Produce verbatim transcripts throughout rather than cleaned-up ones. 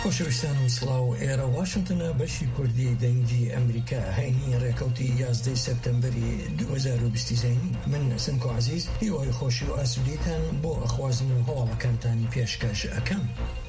خۆشەویستانم سڵاو ئێرە واشنگتنە بەشی کوردی دەنگی ئەمریکا هەینی ڕێکەوتی یازدەی سەپتەمبەری دوو هەزار و بیست زەینی من سنکۆ عەزیز هیوای خۆشی و ئاسودیتان بۆ ئەخوازن و هەواڵەکانتان پێشکەش ئەکەم.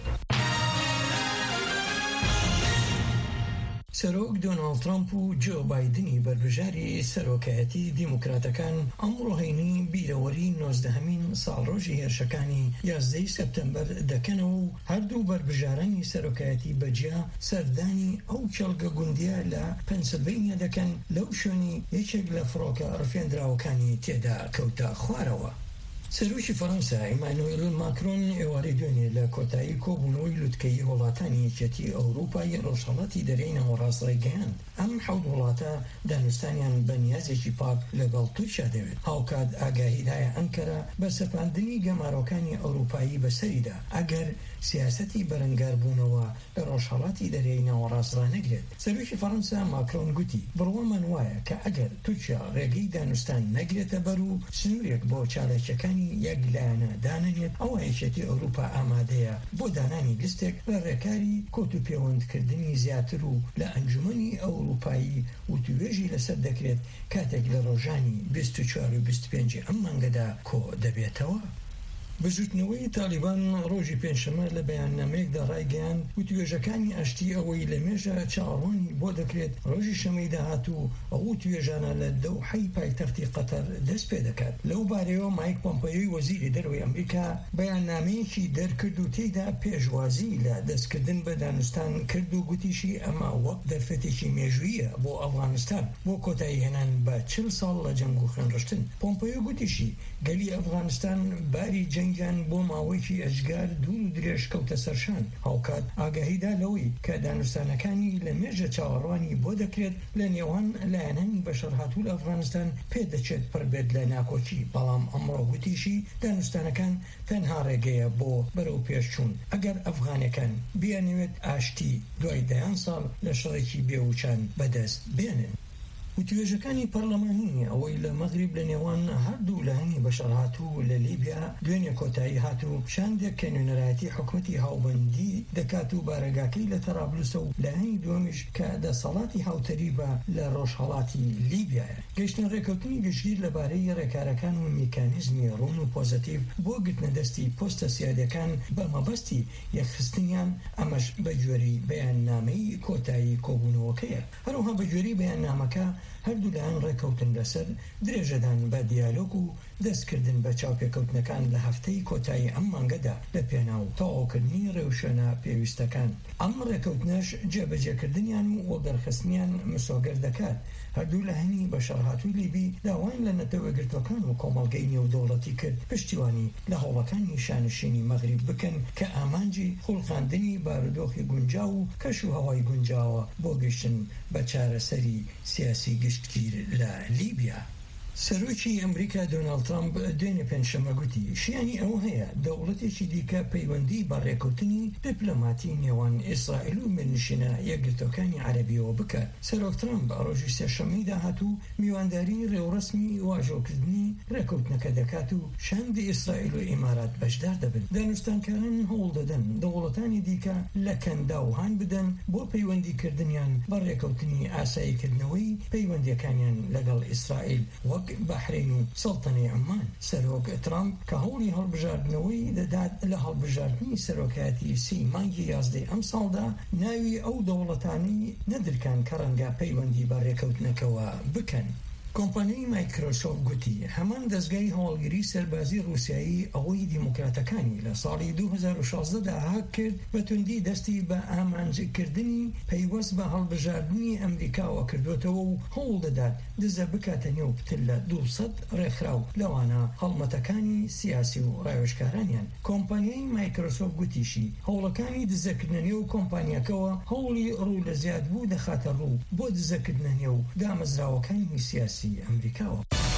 سەرۆک دۆناڵد ترامپ و جۆ بایدنی بەربژاری سەرۆکایەتی دیموکراتەکان ئەمڕۆ هەینی بیرەوەری نۆزدەهەمین ساڵڕۆژی هێرشەکانی یازدەی سەپتەمبەر دەکەنەوە و هەردوو بەربژارانی سەرۆکایەتی بەجیا سەردانی ئەو کێڵگە گوندیە لە پەنسیلڤینیا دەکەن لەو شوێنی یەکێک لە فڕۆکە ڕفێنراوەکانی تێدا کەوتە خوارەوە. سەرۆکی فەڕەنسا ئیمانوئیل ماکرۆن ئێوارەی دوێنێ لە کۆتایی کۆبوونەوەی لوتکەی وڵاتانی یەکێتی ئەوروپای ڕۆژهەڵاتی دەرەی ناوەڕاست ڕێگەیاند. ئەم حەوت وڵاتە دانوستانیان بە نیازێکی پاک لەگەڵ تورکیا دەوێت. هاوکات ئاگاهیدایە ئەنکەرە بە سەپاندنی گەمارۆکانی ئەوروپایی بەسەریدا ئەگەر سیاسەتی بەرەنگاربوونەوە لە ڕۆژهەڵاتی دەرەی ناوەڕاست ڕانەگرێت. سەرۆکی فەڕەنسا ماکرۆن گوتی بڕوامان وایە کە ئەگەر تورکیا ڕێگەی دانوستان نەگرێتە بەر و سنوورێک بۆ چالاکیەکانی یەکلایەنە دانەنێت ئەوە یەکێتی ئەوروپا ئامادەیە بۆ دانانی لیستێک لە ڕێکاری کۆت و پەیوەندکردنی زیاتر و لە ئەنجومەنی ئەوروپایی وتوێژی لەسەر دەکرێت کاتێک لە ڕۆژانی بیست و چوار و بیست و پێنج ئەم مانگەدا کۆ دەبێتەوە. بزوتنەوەی تالیبان ڕۆژی پێنجشەمە لە بەیاننامەیەکدا ڕایگەیاند وتوێژەکانی ئاشتی ئەوەی لە مێژە چاوەڕوانی بۆ دەکرێت ڕۆژی شەمەی داهاتوو ئەو توێژانە لە دەوحەی پایتەختی قەتەر دەست پێ دەکات. لەو بارەیەوە مایک پۆمپیۆی وەزیری دەرەوەی ئەمریکا بەیاننامەیەکی دەرکرد و تێیدا پێشوازی لە دەستکردن بە دانوستان کرد و گوتیشی ئەمە وەک دەرفەتێکی مێژوویە بۆ ئەفغانستان بۆ کۆتایی هێنان بە چل ساڵ لە جەنگ و خوێنڕشتن. پۆمپیۆ گوتیشی گەلی ئەفغانستان باری جەنگیان بۆ ماوەیەکی ئەجگار دوور و درێژ کەوتە سەرشان. هاوکات ئاگاهیدا لەوەی کە دانوستانەکانی لە مێژە چاوەڕوانی بۆ دەکرێت لە نێوان لایەنانی بەشەرهاتوو لە ئەفغانستان پێدەچێت پڕبێت لە ناکۆچی. بەڵام ئەمڕۆ گوتیشی دانوستانەکان تەنها ڕێگەیە بۆ بەرەو پێشچوون ئەگەر ئەفغانەکان بیانەوێت ئاشتی دوای دەیان ساڵ لە شەڕێکی بێوچان بەدەست بێنن. وتوێژەکانی پەرلەمانی ئەوەی لە مەغریب لە نێوان هەردوو لایەنی بەشەرهاتوو لە لیبیا دوێنێ کۆتایی هاتوو شاندێک کە نوێنەرایەتی حکومەتی هاوبەندی دەکات و بارەگاکەی لە تەرابلوسە و لایەنی دووەمیش کە دەسەڵاتی هاوتەری بە لە ڕۆژهەڵاتی لیبیایە. گەشتن ڕێکەوتنی گشتگیر لەبارەی ڕێکارەکان و میکانیزمی ڕوون و پۆزتیڤ بۆ گرتنەدەستی پۆستە سیادەکان بە مەبەستی یەکخستنیان ئەمەش بە گوێرەی بەیاننامەی کۆتایی کۆبوونەوەکەیە. هەروەها بە گوێرەی بەیاننامەکە هەردوو لایەن ڕێکەوتن لەسەر درێژەدان بە دیالۆگ و دەستکردن بە چاوپێکەوتنەکان لە هەفتەی کۆتایی ئەم مانگەدا لە پێناو تەواوکردنی ڕێوشێنە پێویستەکان. ئەم ڕێکەوتنەش جێبەجێکردنیان و وەگەرخستنیان مسۆگەر دەکات. هەردوو لایەنی بەشەرهاتووی لیبی داوایان لە نەتەوەگرتوەکان و کۆمەڵگەی نێودەوڵەتی کرد پشتیوانی لە هەوڵەکانی شانشینی مەغریب بکەن کە ئامانجی خوڵقاندنی بارودۆخی گونجاو و کەش و هەوای گونجاوە بۆ گەشتن بە چارەسەری سیاسی گشتگیر لە لیبیا. سەرۆکی ئەمریکا دۆناڵد ترامپ دوێنێ پێنجشەمە گوتی شیانی ئەوە هەیە دەوڵەتێکی دیکە پەیوەندی بە ڕێکەوتنی دیپلۆماتی نێوان ئیسرائیل و مێنشینە یەکگرتوەکانی عەرەبیەوە بکات. سەرۆک ترامپ ڕۆژی سێشەمەی داهاتوو میوانداری ڕێوڕسمی واژۆکردنی ڕێکەوتنەکە دەکات و شاندی ئیسرائیل و ئیمارات بەشدار دەبن. دانوستانکاران هەوڵ دەدەن دەوڵەتانی دیکە لە کەندا و هان بدەن بۆ پەیوەندیکردنیان بە ڕێکەوتنی ئاساییکردنەوەی پەیوەندیەکانیان لەگەڵ ئیسرائیل وەک بەحرین و سەڵتەنەی عەمان. سەرۆک ترامپ کە هەوڵی هەڵبژاردنەوەی دەدات لە هەڵبژاردننی سەرۆکایەتی سی مانگی یازدەی ئەم ساڵدا ناوی ئەو دەوڵەتانی نەدرکان کە ڕەنگە پەیوەندی بە ڕێکەوتنەکەوە بکەن. کۆمپانیای مایکرۆسۆفت گوتی هەمان دەستگای هەواڵگیری سەربازی ڕووسیایی ئەوەی دیموکراتەکانی لە ساڵی دوو هەزار و شازدەدا هاک کرد بە توندی دەستی بە ئامانجکردنی پەیوەست بە هەڵبژاردننی ئەمریکاوە کردوێتەوە و هەوڵ دەدات دزە بکاتە نێو پتر لە دووسەد ڕێکخراو لەوانە هەڵمەتەکانی سیاسی و ڕاوێژکارانیان. کۆمپانیای مایکرۆسۆفت گوتیشی هەوڵەکانی دزەکردنە نێو کۆمپانیاکەوە هەوڵی ڕوو لە زیادبوو دەخاتە ڕوو بۆ دزەکردنە نێو دامەزراوەکانی سیاسی ئەمریکاوە.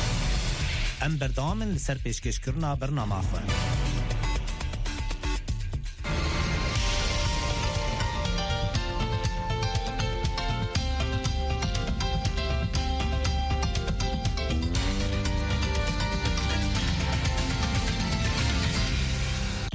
ئەم بەردەوامن لەسەر پێشکەشکردنا بەرنامە خوێن.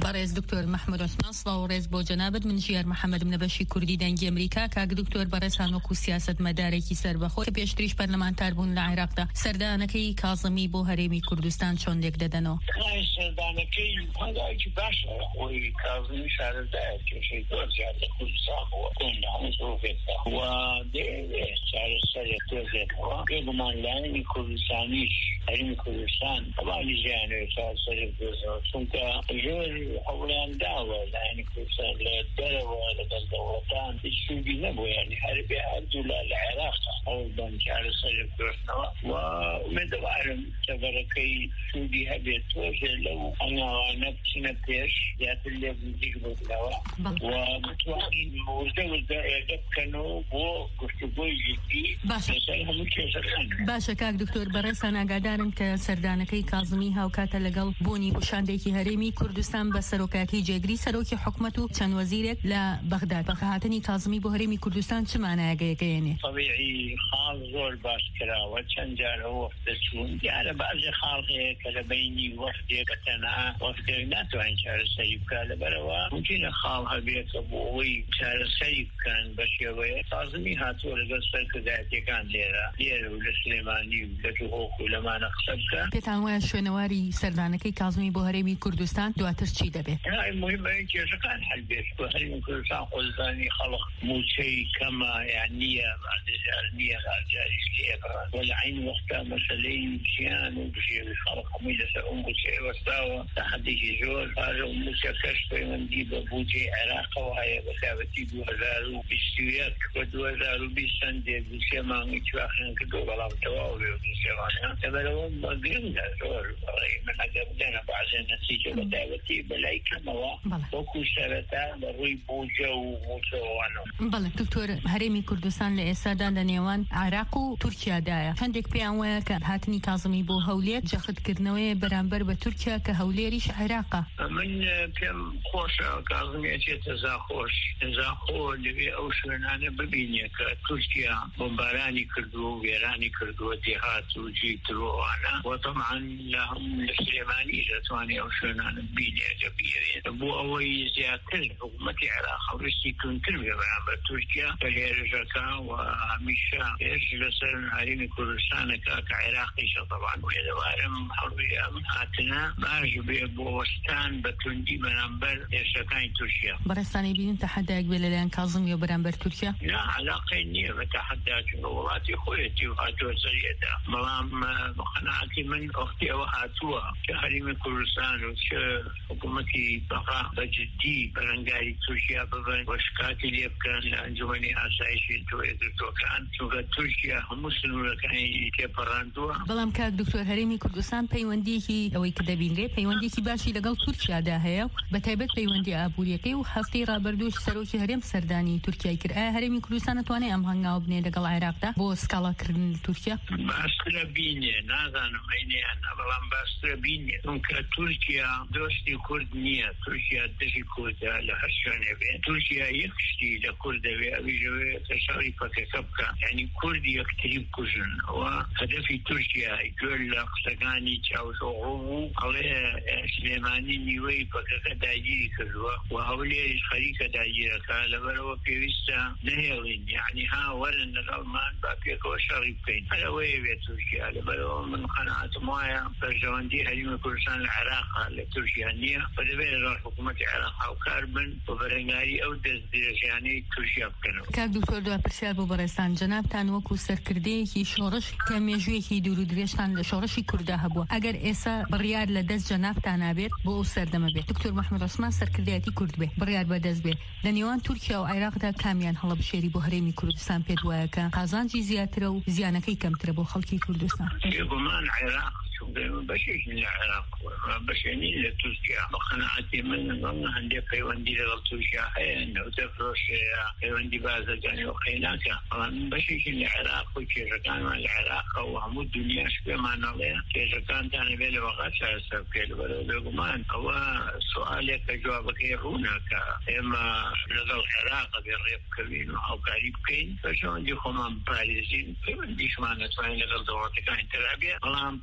بەڕێز دکتۆر محمود عوسمان سڵاو و ڕێز بۆ جەنابەت. من ژیار محەممەد منەبەشی کوردی دەنگی ئەمریکا. کاک دکتۆر بەڕێزان وەکو سیاسەتمەدارێکی سەربەخۆ کە پێشتریش پەرلەمانتار بوون لە عێراقدا سەردانەکەی کاظمی بۆ هەرێمی کوردستان چۆن لێک دەدەنەوە؟ سەردانەکەی هەنگاوێکی باشە خۆی کاظمی شارەزایە کێشەی زۆر زیاد لە کوردستان بووە کۆن لە هەموو زۆرێکدا و دەیەوێت چارەسەرێک دۆزێتەوە پێگومان لایەنی کوردستانیش هەرێمی کوردستان هەواڵی ژیانەوێت چارەسەرێک دۆزەوە چونکە زۆر هەوڵیان داوە لایەنی کوردستان لە دەرەوە لەگەڵ دەوڵەتان هیچ سوودی نەبوو یعنی هەربێ هەردوو لە عێراقدا هەوڵ بەن چارەسەرێک دۆزنەوە و ئومێدەوارم کەبەرەکەی سوودی هەبێت تۆژێ لەو هەنگاوانە بچنە پێش زیاتر لێ نزیک ببنەوە و بتوانین وردە وردە ڕێگە بکەنەوە بۆ گفتوگۆی جدی لەسەر هەموو کێشەکان. باشە کاک دکتۆر بەڕێزان ئاگادارن کە سەردانەکەی کاظمی هاوکاتە لەگەڵ بوونی بشاندێکی هەرێمی کوردستان بە سەرۆکاتی جێگری سەرۆکی حکومەت و چەند وەزیرێک لە بەغداد. بەخاتنی کاظمی بۆ هەرێمی کوردستان چ مانایەگەیەکەیەنێ؟ طبیعی خاڵ زۆر باش کراوە چەند جارە وەفتە چوون دیارە بازی خاڵ هەیە کە لە بینی وەفتێکە تەنها وەفتێک ناتوانین چارەسەری بکات لەبەرەوە ممکنە خاڵ هەبێت کە بۆ ئەوەی چارەسەری بکەن بە شێوەیە کاظمی هاتووە لەگەڵ سەرکردایەتیەکان لێرە لێرە و لە سلێمانی و لە تووهۆک و لەمانە قسە بکەن. پێتان وایە شوێنەواری سەردانەکەی کاظمی بۆ هەرێمی کوردستان دواتر چی دەبێت؟ مهمە کێشەکان حەل بێت بۆ هەرێمی کوردستان خۆزانی خەڵق موچەی کەمە یان نییە بەعدەجار نییە هاجاریش لێبڕ و لە عین وەختە مەسەلەی ژیان و بژێوی خەڵق هەمووی لەسەر ئەو موچەی وەستاوە تا حەدێکی زۆر پارە و موچەکەش پەیوەندی بە بودجەی عێراقەوە هەیە بە تایبەتی دوو هەزار و بیست و یەک بە دوو هەزار و بیست چەندێک دوو سێ مانگی تواخیان کردووە بەڵام تەواو بێ و دوو سێ مانگە لەبەرەوە گرنگە زۆر من ئەگەر بدەنە بەعزێ نەتیجە بە تایبەتی بەلای کەمەوە وەکو سەرەتا بە ڕووی بودجە و موچەوەوانەوە. بەڵێ دکتۆر هەرێمی کوردستان لە ئێستادا لە نێوان عێراق و تورکیادایە هەندێک پێیان وایە کە هاتنی کاظمی بۆ هەولێر جەختکردنەوەی بەرامبەر بە تورکیا کە هەولێریش عێراقە. من پێم خۆشە کاظمی ئەچێتە زاخۆش زاخۆ لەوێ ئەو شوێنانە ببینێ کە تورکیا بۆمبارانی کردووە و وێرانی کردووە دێهات و جیترۆوانە و طبعاً لە هەموو لە سلێمانی دەتوانێت ئەو شوێنانە ببینێ دەبیێت بۆ ئەوەی زیاتر حکوومەتی عێراق هەڵوێستی تونتر بێ بەرامبەر تورکیا بە هێرشەکە و هەمیشە هێرش لەسەر هەرێمی کوردستانەکە کە عێراقیشە طبعاً وێدەوارم هەڵوێ ئەم هاتنە باش بێ بۆ وەستان بە توندی بەرامبەر هێرشەکانی تورکیا. بەڕێستانی بینن تەحەدایەک بێ لەلایەن کاظمی و بەرامبەر تورکیا؟ نا علاقەی نییە بە تەحەدا چونکە وڵاتی خۆیەتی و هاتووە سەریەدا بەڵام بە قەناعەتی من وەختی ئەوە هاتووە کە هەرێمی کوردستان و چ حکوومەتی بەقا بەجددی بەرەنگاری تورکیا ببن و شکاتی لێ بکەن لە ئەنجومەنی ئاسایشی تۆیەگرتوەکان چونکە تورکیا هەموو سنوورەکانی تێپەڕاندووە. بەڵام کاک دکتۆر هەرێمی کوردستان پەیوەندیەکی ئەوەی کە دەبینرێ پەیوەندیەکی باشی لەگەڵ تورکیادا هەیە بە تایبەت پەیوەندی ئابووریەکەی و هەفتەی ڕابردووش سەرۆکی هەرێم سەردانی تورکیای کرد. ئایا هەرێمی کوردستان دەتوانێت ئەم هەنگاوە بنێ لەگەڵ عێراقدا بۆ سکاڵاکردن تورکیا؟ باشترە بینێ نازانم عینیان بەڵام باشترە بینێ چونکە تورکیا دۆستی کورد نییە تورکیا دژی کوردە لە هەر شوێنێ بێ تورکیا یەک شتی لە کورد دەوێ ئەویژەوێ کە شەڕی پەکەکە بکە یعنی کوردی یەکتری بکوژن ئەوە هەدەفی تورکیا گوێر لە قسەکانی چاوشۆڕۆ بوو ئەڵێ سلێمانی نیوەی پەکەکە داگیری کردووە و هەولێریش خەریکە داگیرەکە لەبەرەوە پێویستە نەهێڵین یعنی ها وەرن لەگەڵمان با پێکەوە شەڕی بکەین هەرەوەیە بێت تورکیا لەبەرەوە من قەناعەتم وایە بەرژەوەندی هەرێمی کوردستان لە عێراقا لە تورکیا نییە بە دەبێت لەگەڵ حکوومەتی عێراق هاوکار بن بۆ بەرەنگاری ئەو دەست درێژیانەی تورکیا بکەنەوە. کاک دکتۆر دوا پرسیار بۆ بەڕێستان جەنابتان وەکو سەرکردەیەکی شۆڕش کە مێژوویەکی دوور و درێژتان لە شۆڕشی کووردا هەبووە ئەگەر ئێستا بڕیار لە دەست جەنابتان نابێت بۆ ئەو سەردەمە بێت دکتۆر محمود عوسمان سەرکردایەتی کورد بێ بڕیار بەدەست بێت لە نێوان تورکیا و عێراقدا کامیان هەڵەبژێری بۆ هەرێمی کوردستان پێت وایە کە قازانجی زیاترە و زیانەکەی کەمترە بۆ خەڵکی کوردستان؟ بێگومان عێراق بەشێکی لە عێراق بەشێنی لە تورکیا بە قەناعەتی من هەندێک پەیوەندی لەگەڵ تورکیا هەیە نەوتە فرۆشەیە پەیوەندی بازرگانی و قەیناکە بەڵام بەشێکی لە عێراق و کێژەکانمان لە عێراقە و هەموو دنیاش پێمانەڵێ کێژەکانتانە بێ لە وەقا چارەسەر بکەیت لەبەرەوە بێگومان ئەوە سوالێک کە جوابەکەی ڕوونە کە ئێمە لەگەڵ عێراقە بێ ڕێ بکەوین و هاوکاری بکەین بەشەوەندی خۆمان بپارێزین پەیوەندیشمان نەتوانین لەگەڵ دەوڵەتەکانی ترا بێ بەڵام پەیوەندی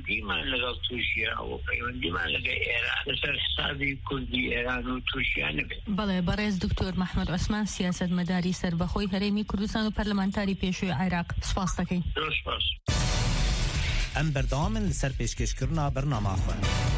پەیوەندیمان لەگەڵ تووشیا و پەیوەندیمان لەگەڵ ئێران لەسەر حسابی کوردی ئێران و تووشیا نەبێت. بەڵێ بەڕێز دکتۆر محمەد عوسمان سیاسەتمەداری سەربەخۆی هەرێمی کوردستان و پەرلەمانتاری پێشووی عێراق سپاس دەکەین. سپاس. ئەم بەردەوامن لەسەر پێشکەشکردنا بەرنامەخۆن.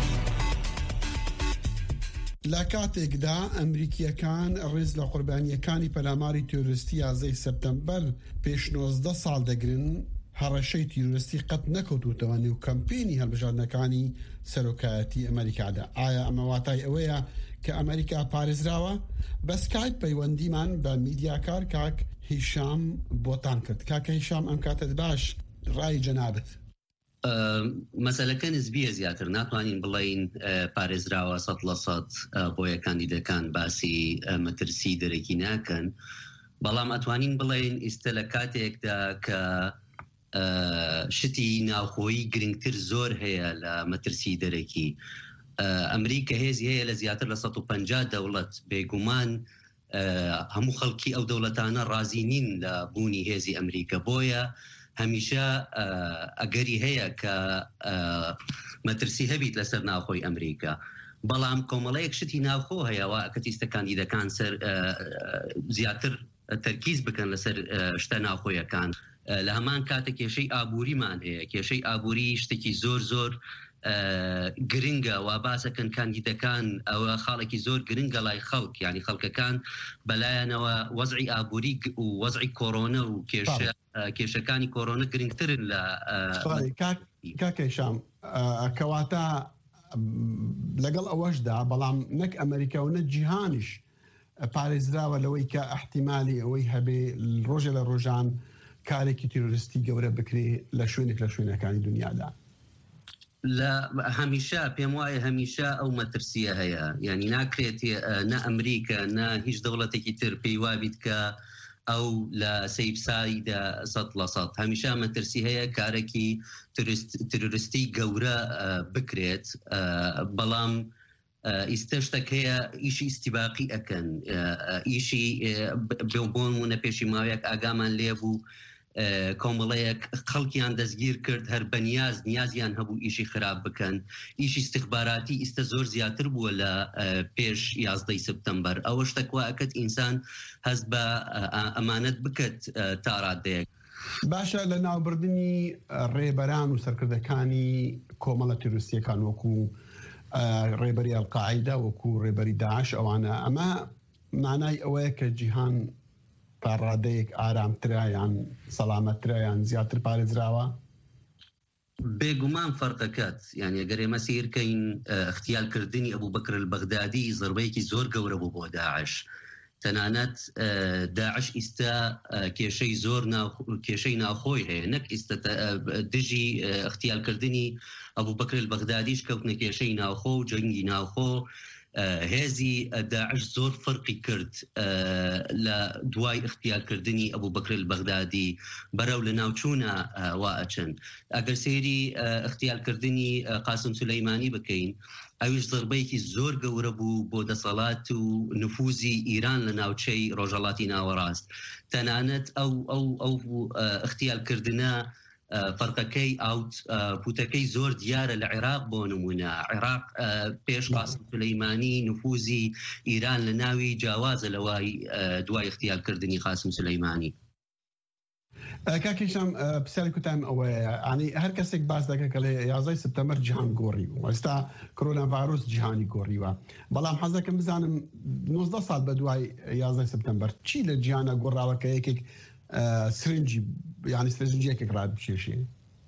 لە کاتێکدا ئەمریکیەکان ڕێز لە قوربانیەکانی پەلاماری تۆریستی یازدەی سەپتەمبەر پێش نۆزدە ساڵ دەگرن، هەڕەشەی تیرۆریستی قەت نەکەوتوتەوە نێو کەمپێنی هەڵبژاردنەکانی سەرۆکایەتی ئەمریکادا. ئایا ئەمە واتای ئەوەیە کە ئەمریکا پارێزراوە؟ بە سکایپ پەیوەندیمان بە میدیاکار کاک هیشام بۆتان کرد. کاکە هیشام، ئەم کاتت باش، ڕای جەنابەت. مەسەلەکە نسبیە زیاتر، ناتوانین بڵین پارێزراوە سەد لە سەد بۆ یەکاندیدەکان باسی مەترسی دەرەکی ناکەن، بەڵام ئەتوانین بڵین ئیستە لە کاتێکدا کە شتی ناوخۆیی گرنگتر زۆر هەیە لە مەترسی دەرەکی. ئەمریکا هێزی هەیە لە زیاتر لە سەد و پەنجا دەوڵەت، بێگومان هەموو خەڵکی ئەو دەوڵەتانە ڕازی نین لە بوونی هێزی ئەمریکا، بۆیە هەمیشە ئەگەری هەیە کە مەترسی هەبیت لەسەر ناوخۆی ئەمریکا، بەڵام کۆمەڵەیەک شتی ناوخۆ هەیەوە کە تیستە کاندیدەکان زیاتر تەرکیز بکەن لەسەر شتە ناوخۆیەکان. لە هەمان کاتە کێشەی ئابووریمان هەیە، کێشەی ئابووری شتێکی زۆر زۆر گرنگە و باسەکەن کاندیدەکان ئەوە خاڵێکی زۆر گرنگە لای خەڵک، یعنی خەڵکەکان بەلایەنەوە وەزعی ئابووری و وەزعی کۆرۆنە و کێشە کێشەکانی کۆرۆنە گرنگترن لە کاکەشام. کەواتە لەگەڵ ئەوەشدا بەڵام نەک ئەمریکا و نە جیهانیش پارێزراوە لەوەی کە احتیمالی ئەوەی هەبێ ڕۆژە لە ڕۆژان کارێکی تیرۆریستی گەورە بکرێ لە شوێنێک لە شوێنەکانی دنیادا. لە هەمیشە پێم وایە هەمیشە ئەو مەترسیە هەیە، یعنی ناکرێت نە ئەمریکا نە هیچ دەوڵەتێکی تر پێی وابیت کە ئەو لە سەیبسایدا سەد لە سەد هەمیشە مەترسی هەیە کارێکی تروریستی گەورە بکرێت، بەڵام ئیستە شتێک هەیە ئیشی ئیستیباقی ئەکەن، ئیشی بۆمونە پێشی ماوەیەک ئاگامان لێبوو کۆمەڵەیەک خەڵکیان دەستگیر کرد هەر بەنیاز نیازیان هەبوو ئیشی خراپ بکەن. ئیشی استخباراتی ئیستە زۆر زیاتر بووە لە پێش یازدەی سپتەمبەر. ئەوە شتێکوا ئەکەت ئینسان هەست بە ئەمانەت بکەت تا ڕادەیەک. باشە، لە ناوبردننی ڕێبەران و سەرکردەکانی کۆمەڵە تیرۆریستیەکان وەکو ڕێبەری ئەڵقاعیدا وەکو ڕێبەری داعش، ئەوانە ئەمە مانای ئەوەیە کە جیهان تا ڕادەیەک ئارامترایان سەلامەترایان زیاتر پارێزراوە؟ بێگومان فەرقەکەت، یعنی ئەگەر ئێمە سیرکەین اختیالکردنی ئەبوو بەکر البەغدادی زەربەیەکی زۆر گەورە بوو بۆ داعش. تەنانەت داعش ئیستا کێشەی زۆر کێشەی ناوخۆی هەیە، نەک ئیستا دژی اختیالکردنی ئەبوو بەکر البەغدادیش کەوتنە کێشەی ناوخۆ و جەنگی ناوخۆ. هێزی داعش زۆر فەرقی کرد لە دوای اختیارکردنی ئەبوو بەکر البەغدادی بەرەو لە ناوچوونە وا ئەچن. ئەگەر سێری اختیارکردنی قاسم سولەیمانی بکەین، ئەویش ضربەیەکی زۆر گەورە بوو بۆ دەسەڵات و نفوزی ئیران لە ناوچەی ڕۆژهەڵاتی ناوەڕاست. تەنانەت ئەو ئەو ئەو اختیارکردنە فەرقەکەی ئاوت پوتەکەی زۆر دیارە لە عێراق بۆ نمونە. عێراق پێش قاسم سولەیمانی نفوزی ئیران لە ناوی جیاوازە لەوای دوای اختیارکردنی قاسم سولەیمانی. کاکیشم پرسیاری کوتام ئەوەیە، ینی هەر کەسێک باس دەکە کە لە یازدەی سپتەمبەر جیهان گۆڕی و ئێستا کۆرۆنا ڤایرۆس جیهانی گۆڕیوە، بەڵام حەز دەکەم بزانم نۆزدە ساڵ بە دوای یازدەی سپتەمبەر چی لە جیهانە گۆڕاوە کە یەکێک سرنجی یعنی سرنجێکێک ڕاد بچێشێ؟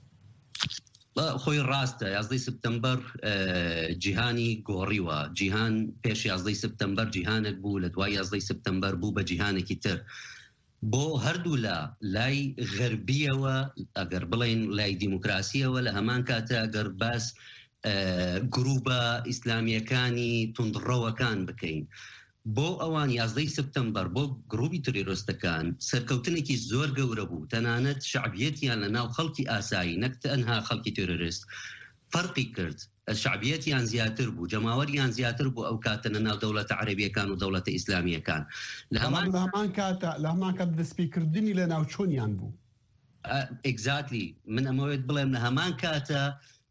خۆی ڕاستە، یازدەی سپتەمبەر جیهانی گۆڕیوە. جیهان پێش یازدەی سپتەمبەر جیهانێک بوو، لە دوای یازدەی سپتەمبەر بوو بە جیهانێکی تر. بۆ هەردوو لە لای غەربیەوە ئەگەر بڵێن لای دیموکراسیەوە لە هەمان کاتە ئەگەر باس گروپە ئیسلامیەکانی توندڕەوەکان بکەین، بۆ ئەوان یازدەی سپتەمبەر بۆ گروپی تروریستەکان سەرکەوتنێکی زۆر گەورە بوو. تەنانەت شعبیەتیان لە ناو خەڵکی ئاسایی نەک تەنها خەڵکی تروریست فەرقی کرد، شعبیەتیان زیاتر بوو، جەماوەریان زیاتر بوو ئەو کاتە لە ناو دەوڵەتە عەرەبیەکان و دەوڵەتە ئیسلامیەکان. لە هەمان کاتە لە هەمان کات دەستپێکردنی لە ناوچۆنیان بوو. ئێگزاتلی من ئەمەوێت بڵێم لە هەمان کاتە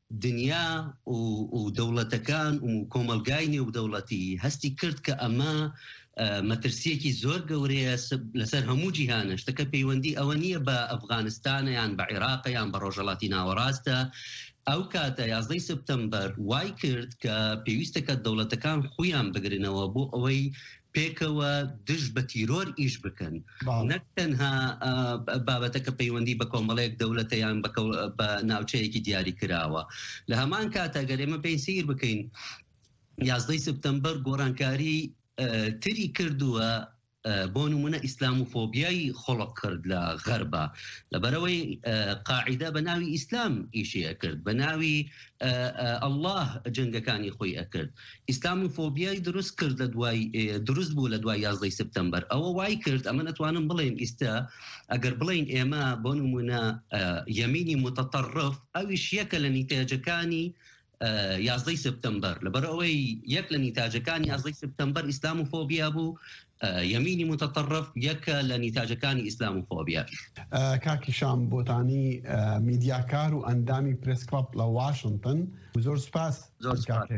دنیا و دەوڵەتەکان و کۆمەلگای نێودەوڵەتی هەستی کرد کە ئەمە مەترسیەکی زۆر گەورەیە لەسەر هەموو جیهانە. شتەکە پەیوەندی ئەوە نییە بە ئەفغانستانە یان بە عێراق یان بە ڕۆژهەڵاتی ناوەڕاستە. ئەو کاتە یازدەی سپتەمبەر وای کرد کە پێویستە کە دەوڵەتەکان خۆیان بگرنەوە بۆ ئەوەی پێکەوە دژ بە تیرۆر ئیش بکەن، نەک تەنها بابەتەکە پەیوەندی بە کۆمەڵەیەک دەوڵەتەیان بە ناوچەیەکی دیاری کراوە. لە هەمان کاتە گەر ئێمە پێی سیر بکەین یازدەی سپتەمبەر گۆڕانکاری تری کردووە بۆ نمونە ئیسلاموفۆبیای خۆڵق کرد لە غەربە، لەبەرەوەی قاعیدە بە ناوی ئیسلام ئیشیە کرد، بە ناوی ئەڵڵاه جەنگەکانی خۆی ئەکرد. ئیسلاموفۆبیای دروست کرد لە دوای دروست بوو لە دوای یازدەی سپتەمبەر. ئەوە وای کرد ئەمە نەتوانم بڵێم ئیستا ئەگەر بڵین ئێمە بۆ نمونە یەمینی متەطەرف ئەویش یەکە لە نیتاجەکانی یازدەی سپتەمبەر، لەبەرەوەی یەک لە نیتاجەکانی یازدەی سپتەمبەر ئیسلاموفۆبیا بوو، یەمینی متەطەرف یەکە لە نیتاجەکانی ئیسلاموفۆبیا. کاکی شام بۆتانی میدیاکار و ئەندامی پرس کلەب لە واشنگتن، زۆر سپاس. زۆر سپاس.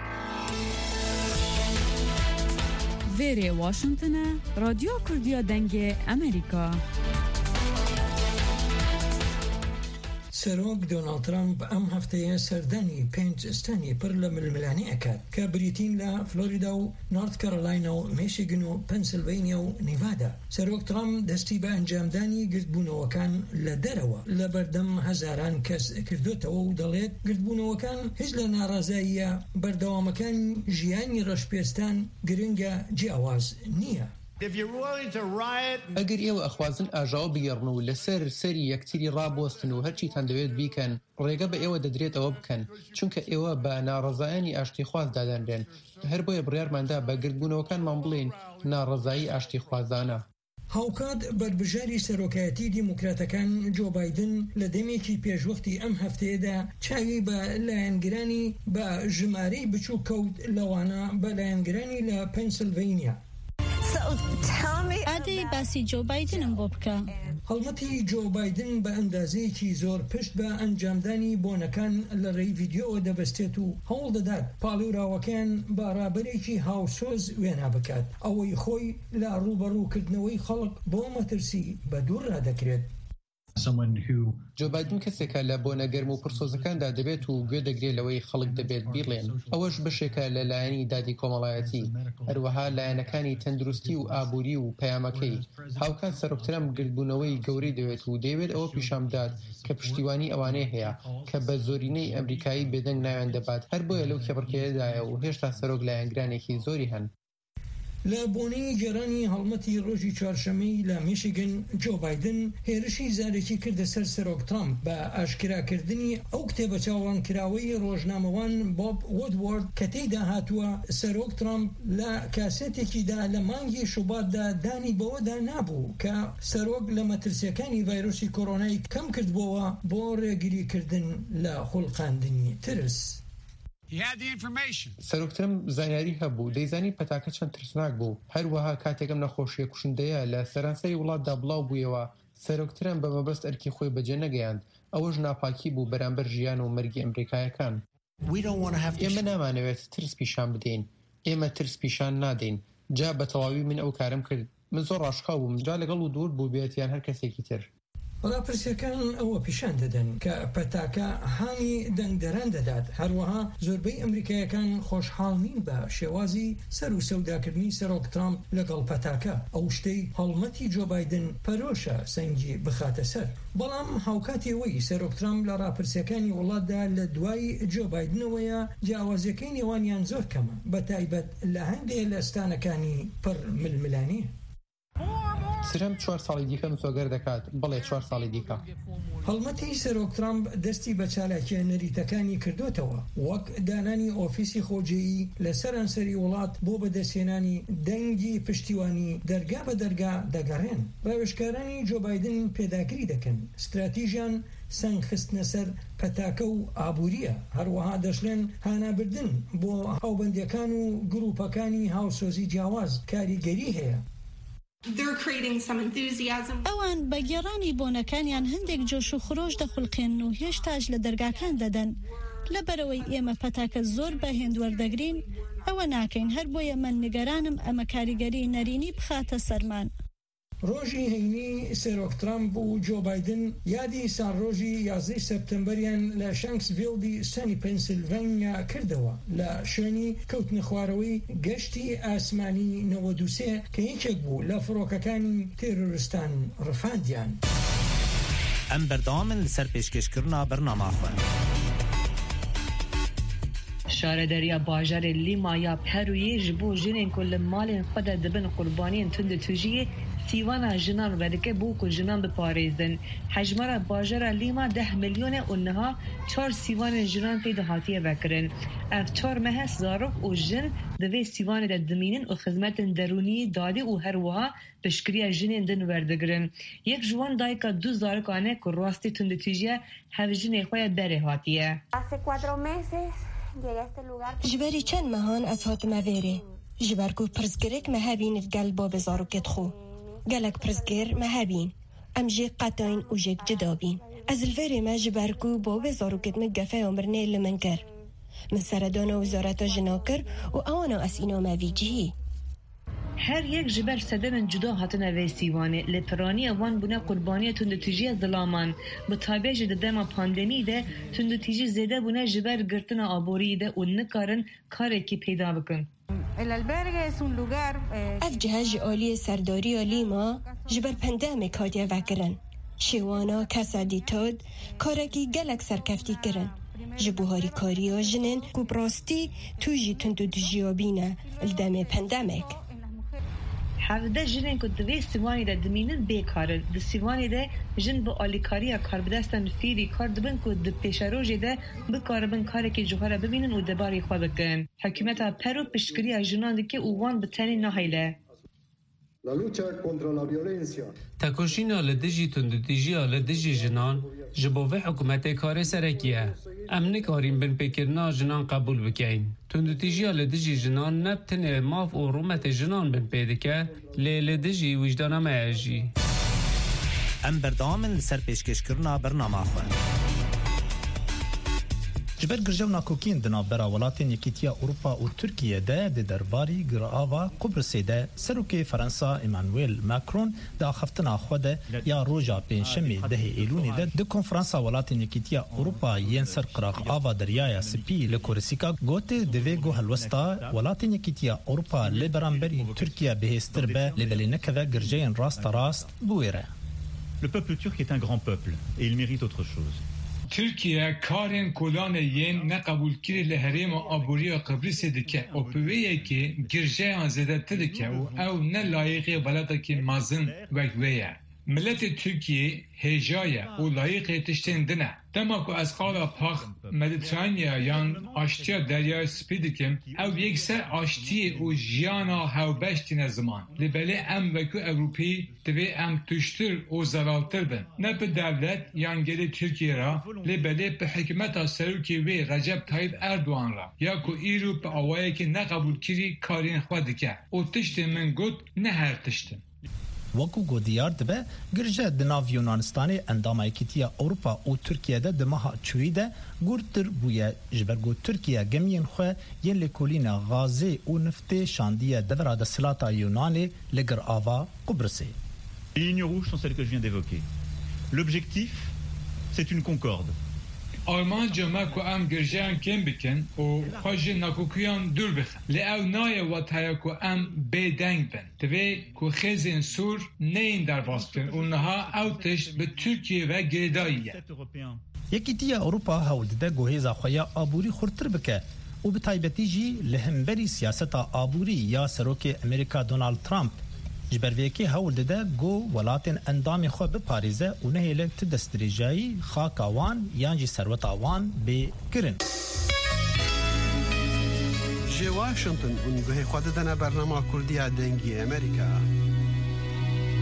وێرێ واشنگتنە رادیۆ کوردیا دەنگێ ئەمریکا. سەرۆک دۆناڵد ترامپ ئەم هەفتەیە سەردانی پێنج ئستانی پڕ لە ململانێ ئەکات کە بریتین لە فلۆریدا و نۆرت کارۆلاینا و میشیگن و پەنسیلڤینیا و نیڤادا. سەرۆک ترامپ دەستی بە ئەنجامدانی گردبوونەوەکان لە دەرەوە لە بەردەم هەزاران کەس کردوتەوە و دەڵێت گردبوونەوەکان هیچ لە ناڕازاییە بەردەوامەکان ژیانی ڕەشپێستان گرنگە جیاواز نییە. ئەگەر ئێوە ئەخوازن ئاژاوە بگەڕن و لەسەر سەری یەکتری ڕابۆستن و هەرچیتان دەوێت بیکەن، ڕێگە بە ئێوە دەدرێت ئەوە بکەن، چونکە ئێوە بە ناڕەزایانی ئاشتی خواز دادەنرێن. هەر بۆیە بڕیارماندا بە گردبوونەوەکانمان بڵێن ناڕەزایی ئاشتی خوازانە. هاوکات بەربژاری سەرۆکایەتی دیموکراتەکان جۆ بایدن لە دەمێکی پێشوەختی ئەم هەفتەیەدا چاوی بە لایەنگرانی بە ژمارەی بچوو کەوت لەوانە بە لایەنگرانی لە پەنسیلڤینیا. ئادەی باسی جۆ بایدنم بۆ بکە. هەڵمەتی جۆ بایدن بە ئەندازەیەکی زۆر پشت بە ئەنجامدانی بۆنەکان لە ڕێی ڤیدیۆ دەبەستێت و هەوڵ دەدات پاڵیوراوەکان بە ڕابەرێکی هاوسۆز وێنا بکات، ئەوەی خۆی لە ڕوبەڕووکردنەوەی خەڵک بۆ مەترسی بە دوور ڕادەکرێت. جۆ بایدن کەسێکە لە بۆنە گەرم و پرسۆزەکاندا دەبێت و گوێ دەگرێت لەوەی خەڵک دەبێت بیڵێن. ئەوەش بەشێکە لە لایەنی دادی کۆمەڵایەتی، هەروەها لایەنەکانی تەندروستی و ئابووری و پەیامەکەی. هاوکات سەرۆکترامپ گردبوونەوەی گەورەی دەوێت و دەیەوێت ئەوە پیشان بدات کە پشتیوانی ئەوانەی هەیە کە بە زۆرینەی ئەمریکایی بێدەنگ ناویان دەبات. هەر بۆیە لەو کێبڕکێدایە و هێشتا سەرۆک لایەنگرانێکی زۆری هەن. لە بۆنەی گێڕانی هەڵمەتی ڕۆژی چوارشەمەی لە میشیگن، جۆ بایدن هێرشی زارێکی کردە سەر سەرۆک ترامپ بە ئاشکراکردنی ئەو کتێبە چاوانکراوەی ڕۆژنامەوان بۆب وودوارد کە تێیدا هاتووە سەرۆک ترامپ لە کاسێتێکیدا لە مانگی شوباتدا دانی بەوەدا نابوو کە سەرۆک لە مەترسیەکانی ڤایرۆسی کۆڕۆنای کەم کردبووە بۆ ڕێگریکردن لە خوڵقاندنی ترس. سەرۆکترم زانیاری هەبوو، دەیزانی پەتاکە چەند ترسناک بوو. هەروەها کاتێکم نەخۆشیە کوشندەیە لە سەرانسەری وڵاتدا بڵاو بوویەوە، سەرۆکترم بە مەبەست ئەرکی خۆی بەجێ نەگەیاند. ئەوەش ناپاکی بوو بەرامبەر ژیان و مەرگی ئەمریکایەکان. ئێمە نامانەوێت ترس پیشان بدەین، ئێمە ترس پیشان نادەین. جا بە تەواوی من ئەو کارم کرد. من زۆر ڕاشقاو بووم، جا لەگەڵ و دوور بوو بێت یان هەر کەسێکی تر. ڕاپرسیەکان ئەوە پیشان دەدەن کە پەتاکە هانی دەنگدەران دەدات. هەروەها زۆربەی ئەمریکایەکان خۆشحاڵ نین بە شێوازی سەر و سەوداکردنی سەرۆک ترامپ لەگەڵ پەتاکە. ئەو شتەی هەڵمەتی جۆ بایدن پەرۆشە سەنگی بخاتە سەر. بەڵام هاوکاتیەوەی سەرۆک ترامپ لە ڕاپرسیەکانی وڵاتدا لە دوای جۆ بایدنەوەیە جیاوازیەکەی نێوانیان زۆر کەمە، بە تایبەت لە هەندێک لە ئەستانەکانی پڕ ململانێ. سرم چوار ساڵی دیکەم سۆگەر دەکات، بڵێ چوار ساڵی دیکە. هەڵمەتی سەرۆک ترامپ دەستی بە چالاکیە نەریتەکانی کردوتەوە، وەک دانانی ئۆفیسی خۆجێیی لە سەرانسەری وڵات بۆ بەدەستێنانی دەنگی پشتیوانی دەرگا بە دەرگا دەگەڕێن. ڕاوێژکارانی جۆ بایدن پێداگیری دەکەن استراتیژیان سنگ خستنە سەر پەتاکە و ئابووریە. هەروەها دەشلێن هانابردن بۆ هاوبەندیەکان و گروپەکانی هاوسۆزی جیاواز کاریگەری هەیە. ئەوان بە گێڕانی بۆنەکانیان هەندێک جۆش و خرۆش دەخولقێن و هێشتاش لە دەرگاکان دەدەن. لەبەرەوەی ئێمە پەتاکە زۆر بە هێندوەردەگرین ئەوە ناکەین هەر بۆیە من نیگەرانم ئەمە کاریگەری نەرینی بخاتە سەرمان. ڕۆژی هەینی سێرۆک ترامپ و جۆ بایدن یادی ساڕۆژی یازدەی سەپتەمبەریان لە شانکسڤیلدی سانی پێنسیلڤانیا کردەوە لە شوێنی کەوتنە خوارەوەی گەشتی ئاسمانی نەوەد و سێ کە یەکێک بوو لە فڕۆکەکانی تێرۆریستان ڕفاندیان. ئەم بەردەوامن لەسەر پێشکەشکردنا بەرنامەخۆ. شارەدەریya bajarê Lîmaya Perûyê ji bo jinên ku li malên xwe de dibin qurbaniyên tundetûjiyê sîvana jinan vedike bû ku jinan biparêzin. Hejmara bajara Lîma deh milyonê û niha çar sîvanên jinan tê de hatiye vekirin. Ev çar mehe zarok û jin di vê sîvanê de dimînin û xizmetên derûniyê dadî û her wiha piştgiriya jinên din werdigirin. Yek ji wan dayika du zarokan e ku rastî tundetûjiya hev jinê xwe ya derê hatiye. ji berî çend mehan ez hatime vêrê ji ber ku pirsgirêk me hebîn gel bavê zarokê xwe gelek pirsgir me hebîn em jê qetayîn û jêk cida bîn ez li vêrê me ji ber ku bavê zarokê me gefeya mirinê li min kir min seredana wizareta jina kir û ewana esîna me vî cihî. Her yek ji ber sedemin cuda hatine vê sîvanê li piraniya wan bûne qurbaniya tundetûjiya zilaman. Bi taybet jî di dema pandemî de tundetûjî zêde bûne ji ber girtina aboriyê de û nikarin karekî peyda bikin. Ev cihe ji aliyê serdariya Lîma ji ber pendemê hatiye vekirin. Şêwana kesa dîtod karekî gelek serkeftî kirin. Ji buharîkariya jinên ku bi rastî tu jî tundetûjiya bîne li demê pendemek. Hevde jinên ku di vê sîvanê de dimînin bêkarin. Di sîvanê de jin bi alîkariya karbidestan fîrî kar dibin ku di pêşerojê de bikaribin karekê cihara bibînin û debarê xwe bikin. Hekûmeta Perû piştgiriya jinan dike û wan bi tenê nahêle. Tekoşîna li dijî tundetûjiya li dijî jinan ji bo vê hikûmetê karê serekî ye. Em nikarin bin pêkirina jinan qebûl bikin. Tundetûjiya li dijî jinan ne tenê mav û rûmetê jinan bin pê dike, lê li dijî wijdana me ye jî. Em berdewamên li ser pêşkêşkirina bernamaxwe. Ji ber girjewna kokîn di navbera welatên Yekîtiya Ewropa û Tirkiye de di derbarî girava Qubrusê de Serokê Fransa Emmanuel Macron di axaftina xwe de ya roja pênşemê dehê Êlûnê de di konferansa welatên Yekîtiya Ewropa yên ser qiraqava deryaya Spî li Korsîka gotê divê got helwesta welatên Yekîtiya Ewropa li beramberî Tirkiye bihêztir be lê belê nekeve girjeyên rasta rast bû wê re. Le peuple turc est un grand peuple et il mérite autre chose. Türkiye karên kolanê yên neqebûlkirî li herêma aboriya Qibrîsê dike û pivêyekê girjeyan zêdetir dike û ew ne layıqê welatekî mezin wek wê ye. Milletê Türkiye hêja û layıqê tiştên din e. Dema ku ez qala pax Mediteranya yan aştiya deryaya Spî dikim, ew yekser aştiyê û jiyana hewbeş tîne ziman. Li belê em wekû Ewropî divê em tuştir û zeraltir bin. Ne bi devlet yan gelê Tirkiye ra, li belê bi hikûmeta serokê wê Recep Tayyip Erdoğan ra, ya ku îro bi awayekî neqebûlkirî karên xwe dike û tiştên min got ne her tiştin. Wekû godiyar dibe girje di nav Yunanistanê endama Yekîtiya Ewropa û Tirkiye'de di meha çûyî de gurtir bûye ji ber ku Tirkiye gemiyên xwe yên lêkolîna gazê û niftê şandiye devera desthilata Yunanê li gir ava Qubrusê. Les lignes rouges sont celles que je viens d'évoquer. L'objectif, c'est une concorde. Almanca me ku em girjeyan kêm bikin û xwe ji nakokiyan dûr bixin. Lê ew naye wetaya ku em bêdeng bin. Divê ku xêzên Sûr neyên derbas bikin û niha ew tişt bi Tirkiye ve girêdayî ye. Yekîtiya Ewropa hewl dide guhêza xwe ya aborî xurtir bike û bi taybetî jî li hemberî siyaseta aborî ya Serokê Amerîka Donald Trump ji ber vêkê hewl dide got welatên endamê xwe biparêze û nehêle ti destdirêjayî xaka wan yan jî serweta wan bê kirin. Ji Washington û guhê xwe didine bernama Kurdiya dengî Amerîka.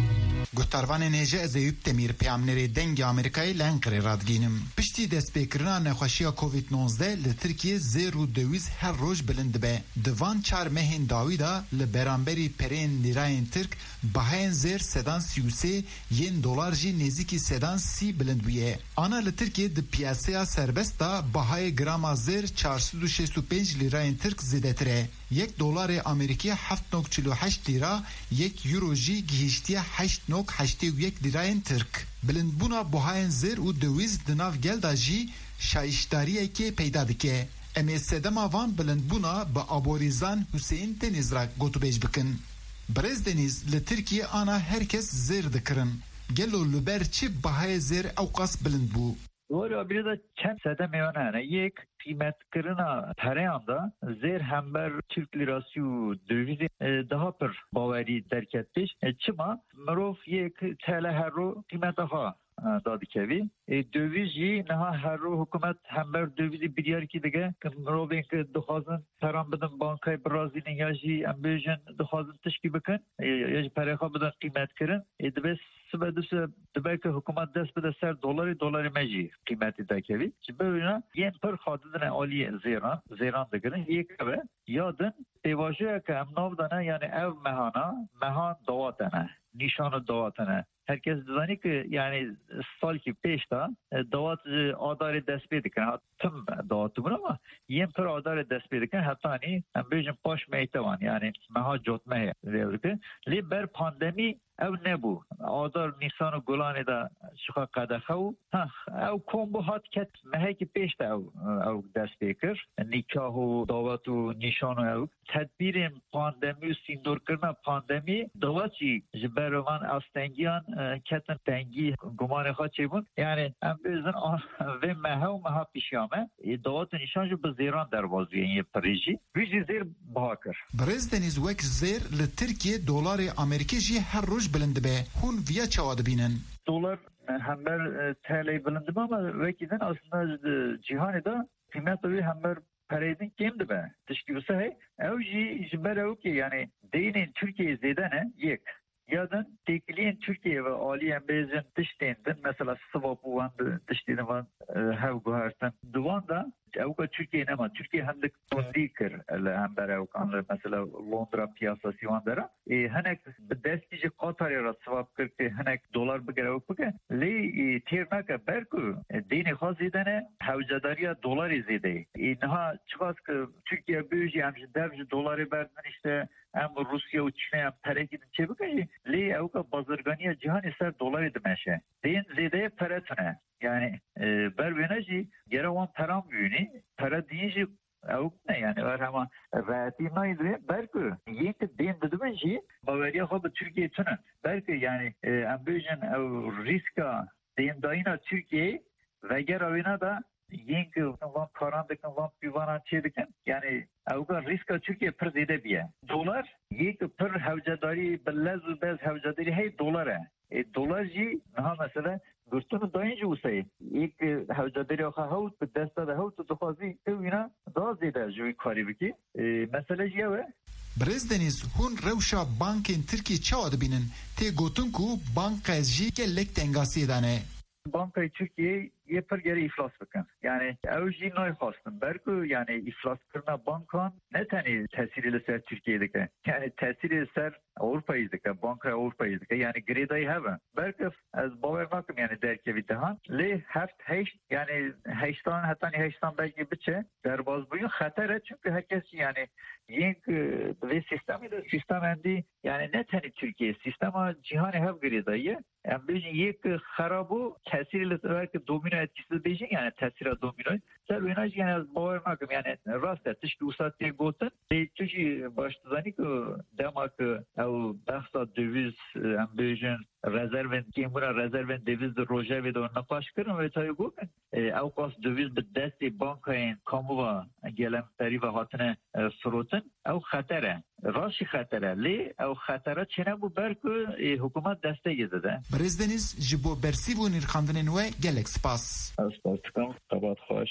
گوتاروان نێژە ئەزەویب تەمیر پێامنەرێ دەنگی ئەمریکای لە ئەنقەرێ ڕادگینم پشتی دەستپێکردنا نەخۆشیە کۆڤید نۆزدە لە تورکیە زێر و دەویست هەر ڕۆژ بلند دەبێ دوان چار مەهên داویدا لە بەرامبەری پەرێن لیرایên ترک بەهایên زێر سەدان سی و سێ یەن دۆلار jî nêzîkî sedan sî bilind bûye. Ana li Tirkiye di piyasaya serbest da bahayê grama zêr çar sed û şêst û pênc lîrayên Tirk zêdetir e. Yek dolarê Amerîkî heft nokta çil û heşt lîra, yek euro jî gihîştiye heşt nokta heştê û yek lîrayên Tirk. Bilindbûna buhayên zêr û döwîz di nav gel da jî şayiştariyekê peyda dike. Em ê sedema van bilindbûna bi aborîzan Hüseyin Denîzrak gotûbêj bikin. Brêzdeniz li Tirkiye ana herkes zêr dikirin. Gelo li ber çi bahayê zêr ew qas bilind bû? Doğru bir de çend sedem yani yek kıymetkirina tereyan da zêr hember Türk lirası û dövizi daha pir bawerî derk etmiş. Çima mirov yek T L her ro kıymeta ha dadikevî. Döviz jî niha her ro hikûmet hember dövizi biryar ki dige mirovên ki dixwazin peran bidin bankayê Brazîlê ya jî em bêjin dixwazin tişkî bikin ya jî perêxwe bidin qîmetkirin dibe sibe dise dibe ki hikûmet dest bide ser dolarê dolarê me jî qîmetî dekevî ji ber wî yên pir xadidine aliyê zêran zêran dikirin yek ev e ya din pêvajiyeke em nav dane yani ev mehana mehan dawat dene nîşana dawat dene. Herkes dizanî ki yani salkî pêş da dawat adarê dest pê dikin tim dawat dibûn ama yên pir adarê dest pê dikin hetanî em bêjin paş meytevan yani meha cotmehê lê dikin lê ber pandemî ew nebû adar nîsan û gulanê da şixa qedexe û ew kombo hat ket mehekî pêş de ew ew dest pê kir nîkah û dawet û nîşan û ew tedbîrên pandemî û sîndorkirina pandemî dawet jî ji ber van astengiyan ketin tengî gumanê xwe çêbûn yani em bêjin vê mehe û meha pîşame dawet û nîşan jî bi zêran derbas bûye yê pirî jî wî jî zêr biha kir. Brêzdeniz wek zêr li Tirkiye dolarê Amerîkî jî her roj bilind dibe hûn viya çawa dibînin? Dolar hember T L'yê bilind dibe ama wekî din aslında cîhanê da qîmeta wê hember perêdin kêm dibe tişkî wisa hey ew jî ji ber ew ki yani deynên Tirkiyeyê zêde ne yek yadın tekiliyên Türkiye ve aliyên bêjin tiştên din mesela Sivas û wan tiştên wan hev guhertin diwan da ew ka Türkiye nema Türkiye hem de tundî kir li hember ew kan mesela Londra piyasasî wan dera hinek bi destî ji Qatarê re swap kir ki hinek dolar bigire ew bike lê têr nake ber ku deynê xwe zêde ne hewcedariya dolarê zêde ye niha çiqas ki Türkiye bêjî em ji dev ji dolarê berdin işte em Rusya û Çinê em perekî din çêbike lê ew ka bazirganiya cîhanê ser dolarê dimeşe deyên zêdeye pere tune yani ber wêne jî gere wan peran bûnî pere dîn jî ew ne yani wer hema rahatî nayî ber ku yên ki dên didimin jî baweriya xwe bi Tirkiye tune ber ku yani em bêjin ew rîska dêndayîna Tirkiyeyê vegera wêne da yên ki van karan dikin van pîvanan çê dikin yani ew ka rîska Tirkiye pir zêde bîye dolar yê ki pir hewcedarî bi lez û bez hewcedarî hey dolar e e dolar jî niha mesela gurtun dayın jî wisa yek hewcedariya xwe hewt bi desta de hewt dixwazî ew wîne daha zêde ji wî karî bikî mesele jî ew e. Brêzdeniz hûn rewşa bankên Tirkiye çawa dibînin tê gotin ku banka jî gelek tengasiyê dane. Bankayê Tirkiye yê pir gerê îflas bikin. Yani ew jî nayxwastin ber ku yani îflaskirina bankan ne tenê tesîrê li ser Tirkiye dike. Yani tesîrê li ser Avrupayê dike, bankaya Avrupayê dike. Yani girêdayî heve. Ber ku ez bawer nakim yani derkevî dihan. Lê heft heşt yani heştan hetanî heştan belkî biçe derbas bûyîn xeter e çünkü herkes yani yên ku vê sistemê de sistem endî yani ne tenê Tirkiye sistema cîhanê hev girêdayî ye. Em bêjin yek xerab û tesîrê li ser domino etkisi bêjin yani tesîra domino ser wêne jî yani ez bawer nakim yani rast e tiştî wisa tê gotin lê tu jî baş dizanî ku dema ku ew behsa döviz em bêjin rezervên kêmbûna rezervên döviz di rojevê de nexweş kirin wê tayê gotin ew qas döviz bi destê bankayên kamû ve gelemperî ve hatine firotin ew xeter e rast jî xeter e lê ew xetera çênebû ber ku hikûmet destê dide. Brêzdeniz ji bo bersîv û nîrxandinên we gelek spas. Ez spas dikim qebat xweş.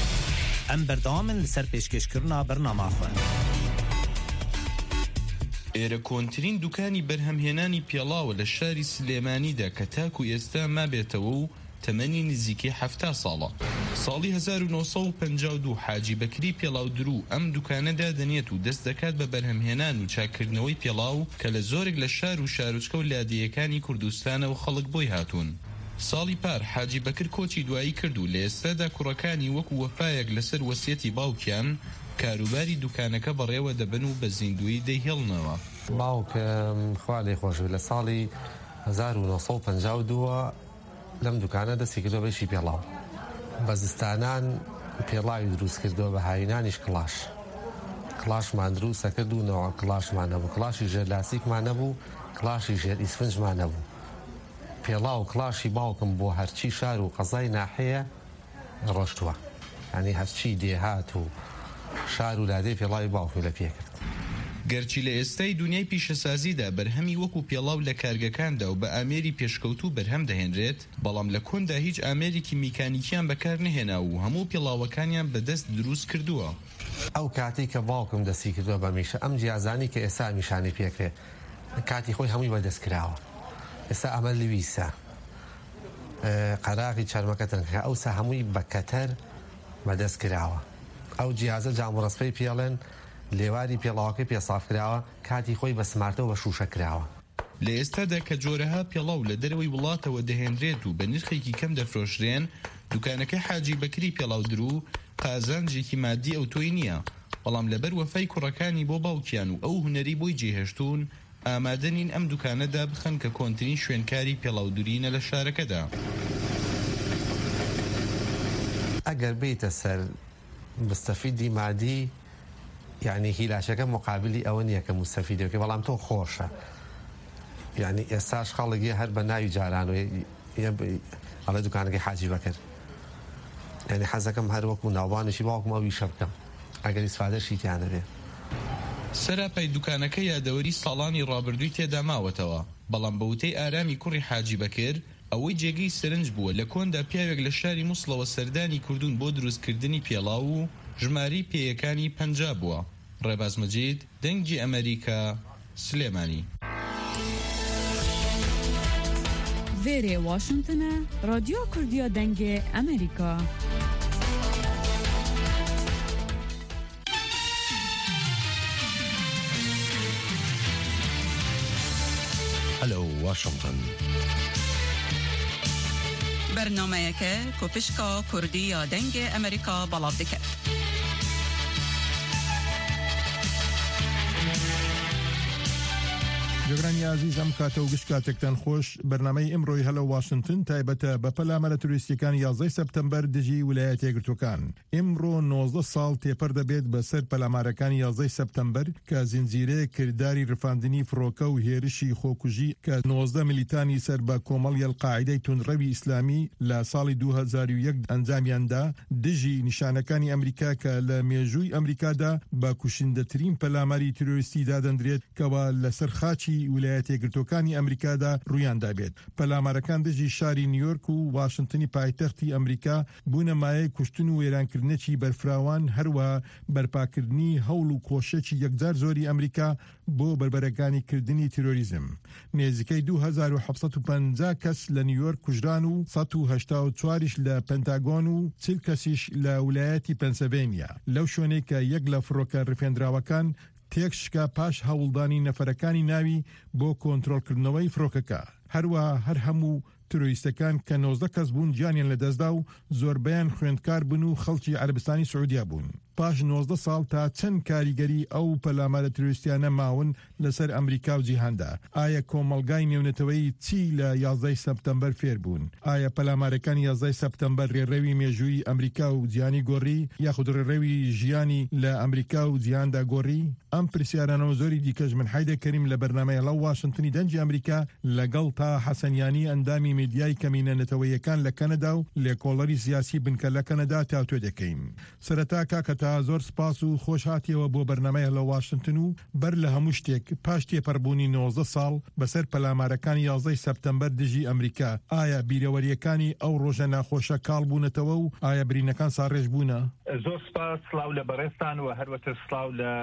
Em berdewam in li ser pêşkêşkirina bername xwe. ئێرە کۆنترین دوکانی بەرهەمهێنانی پێڵاوە لە شاری سلێمانیدا کە تاکو ئێستا مابێتەوە و تەمەنی نزیکەی هەفتا ساڵە. ساڵی هەزار و نۆسەد و پەنجا و دوو حاجی بەکری پێڵاودرو ئەم دوکانەدا دەنێت و دەست دەکات بە بەرهەمهێنان و چاکردنەوەی پێڵاو کە لە زۆرێک لە شار و شارۆچکە و لادیەکانی کوردستانەوە خەڵک بۆی هاتوون. ساڵی پار حاجی بەکر کۆچی دوایی کرد و لە ئێستادا کوڕەکانی وەکو وەفایەک لەسەر وەسیەتی باوکیان کاروباری دوکانەکە بەڕێوە دەبن و بە زیندوی دەیهێڵنەوە. باوکم خوا لێی خۆش لە ساڵی هەزار و نۆسەد و پەنجا و دوو لەم دوکانە دەستی کردەوە بەشی پێڵاو. بە زستانان پێڵاوی دروست کردەوە بە هاوینانیش کڵاش. کڵاشمان دروستە کرد و نەوە کڵاشمان نەبوو، کڵاشی ژێر لاسیکمان نەبوو، کڵاشی ژێر ئیسفنجمان نەبوو. پێڵاو کڵاشی باوکم بۆ هەرچی شار و قەزای ناحەیە ڕۆشتووە. یعنی هەرچی دێهات و شار و لادەی پێڵاوی باوکم لە پێ کرد. گەرچی لە ئێستای دنیای پیشەسازیدا بەرهەمی وەکو پێڵاو لە کارگەکاندا و بە ئامێری پێشکەوتوو بەرهەم دەهێنرێت، بەڵام لە کۆندا هیچ ئامێرێکی میکانیکیان بەکار نهێنا و هەموو پێڵاوەکانیان بەدەست دروست کردووە. ئەو کاتی کە باوکم دەستی کردووە بە میشە ئەم جیازانی کە ئێستا میشانی پێکرێ کاتی خۆی هەمووی بەدەست کراوە. ئێستا ئەمە لویسە قەراغی چەرمەکە تەنکە ئەوسا هەمووی بە کەتەر بەدەست کراوە. ئەو جیازە جاموڕسپەی پێڵێن لێواری پێڵاوەکەی پێساف کراوە کاتی خۆی بە سمارتەوە بە شوشە کراوە. لە ئێستادا کە جۆرەها پێڵاو لە دەرەوەی وڵاتەوە دەهێنرێت و بە نرخێکی کەم دەفرۆشرێن، دوکانەکەی حاجی بەکری پێڵاودرو قازانجێکی مادی ئەو تۆی نییە، بەڵام لەبەر وەفای کوڕەکانی بۆ باوکیان و ئەو هونەری بۆی جێهێشتون ئامادەنین ئەم دوکانەدا بخەن کە کۆنترین شوێنکاری پێڵاودورینە لە شارەکەدا. ئەگەر بیتە سەر مستەفیدی مادی یعنی هیلاشەکە مقابلی ئەوە نییە کە مستەفیدەکە بەڵام تۆ خۆشە. یعنی ئێستاش خەڵکی هەر بە ناوی جارانەوە ئەڵێ دوکانەکەی حاجی بەکرد. یعنی حەزەکەم هەر وەکو ناوبانشی باوکم ئەوی شە بکەم ئەگەر ئیسفادەشی تیانە بێ. سەراپای دوکانەکە یادەوەری ساڵانی ڕابردووی تێدا ماوەتەوە، بەڵام بە وتەی ئارامی کوڕی حاجی بەکر ئەوەی جێگەی سەرنج بووە لە کۆندا پیاوێک لە شاری مووسڵەوە سەردانی کوردون بۆ دروستکردنی پێڵاو و ژماری پێیەکانی پەنجا بووە. ڕێباز مەجید، دەنگی ئەمریکا، سلێمانی. وێرێ واشنگتنە، رادیۆ کوردیا دەنگێ ئەمریکا. هەلو واشنگتن. برنامه‌یەکە کوپشکا کوردی یا دەنگ ئەمریکا بەڵاو دەکات. جگرانی عزیز ئەم کاتە و گشت کاتێکتان خۆش. بەرنامەی ئەمڕۆی هەلە واشنگتن تایبەتە بە پەلامەرە توریستیەکان یازدەی سەپتەمبەر دژی ویلایەتە یەکگرتووەکان. ئیمڕۆ نۆزدە ساڵ تێپەر دەبێت بەسەر پەلامارەکانی یازدەی سەپتەمبەر کە زنجیرەیە کردداری ڕفاندنی فڕۆکە و هێرشی خۆکوژی کە نۆزدە میلیتانی سەر بە کۆمەڵی ئەلقاعیدەی توندڕەوی ئیسلامی لە ساڵی دوو هەزار و یەک ئەنجامیاندا دژی نیشانەکانی ئەمریکا کە لە مێژووی ئەمریکادا بە کوشندەترین پەلاماری تروریستی دادەندرێت کەوا لەسەر خاچی ویلایەتە یەکگرتووەکانی ئەمریکادا ڕوویاندا بێت. پەلامارەکان دژی شاری نیویۆرک و واشنگتنی پایتەختی ئەمریکا بوونە مایەی کوشتن و وێرانکردنێکی بەرفراوان هەروە بەرپاکردنی هەوڵ و کۆشێکی یەکجار زۆری ئەمریکا بۆ بربەرەکانی کردنی تیرۆریزم. نێزیکەی دوو هەزار و حەوت و پەنجا کەس لە نیویۆرک کوژران و سەد و هەشتا و چواریش لە پەنتاگۆن و چل کەسیش لە ویلایەتی پەنسیلڤانیا لەو شوێنەی کە یەک لە فڕۆکە ڕفێنراوەکان تێکشکە پاش هەوڵدانی نەفەرەکانی ناوی بۆ کۆنتڕۆلکردنەوەی فڕۆکەکە. هەروە هەر هەموو تروریستەکان کە نۆزدە کەس بوون گیانیان لەدەستدا و زۆربیان خوێندکار بوون و خەڵکی عەربستانی سعودیا بوون. پاش نۆزدە ساڵ تا چەند کاریگەری ئەو پەلامارە تروریستیانە ماون لەسەر ئەمریکا و جیهاندا. ئایا کۆمەڵگای نێونەتەوەی چی لە یازدەی سەپتەمبەر فێر بوون؟ ئایا پەلامارەکانی یازدەی سەپتەمبەر ڕێڕەوی مێژووی ئەمریکا و جیهانی گۆڕی یاخود ڕێڕەوی ژیانی لە ئەمریکا و جیهاندا گۆڕی؟ ئەم پرسیارانەوە زۆری دیکەش من حیدە کەریم لە بەرنامەیە لە واشنگتنی دەنگی ئەمریکا لەگەڵ تا حەسەنیانی ئەندامی میدیای کەمینە نەتەوەیەکان لە کەنەدا و لێکۆڵەری سیاسی بنکە لە کەنەدا تاوتوێ دەکەین. سەرەتا کاکەتا ئەمریکا زۆر سپاس و خۆش هاتیەوە بۆ بەرنامەیە لە واشنگتن و بەر لە هەموو شتێک پاش تێپەڕبوونی نۆزدە ساڵ بەسەر پەلامارەکانی یازدەی سەپتەمبەر دژی ئەمریکا ئایا بیرەوەریەکانی ئەو ڕۆژە ناخۆشە کاڵ بوونەتەوە و ئایا برینەکان ساڕێژ بوونە؟ زۆر سپاس سلااو لە بەڕێستان و هەروەتە سلااو لە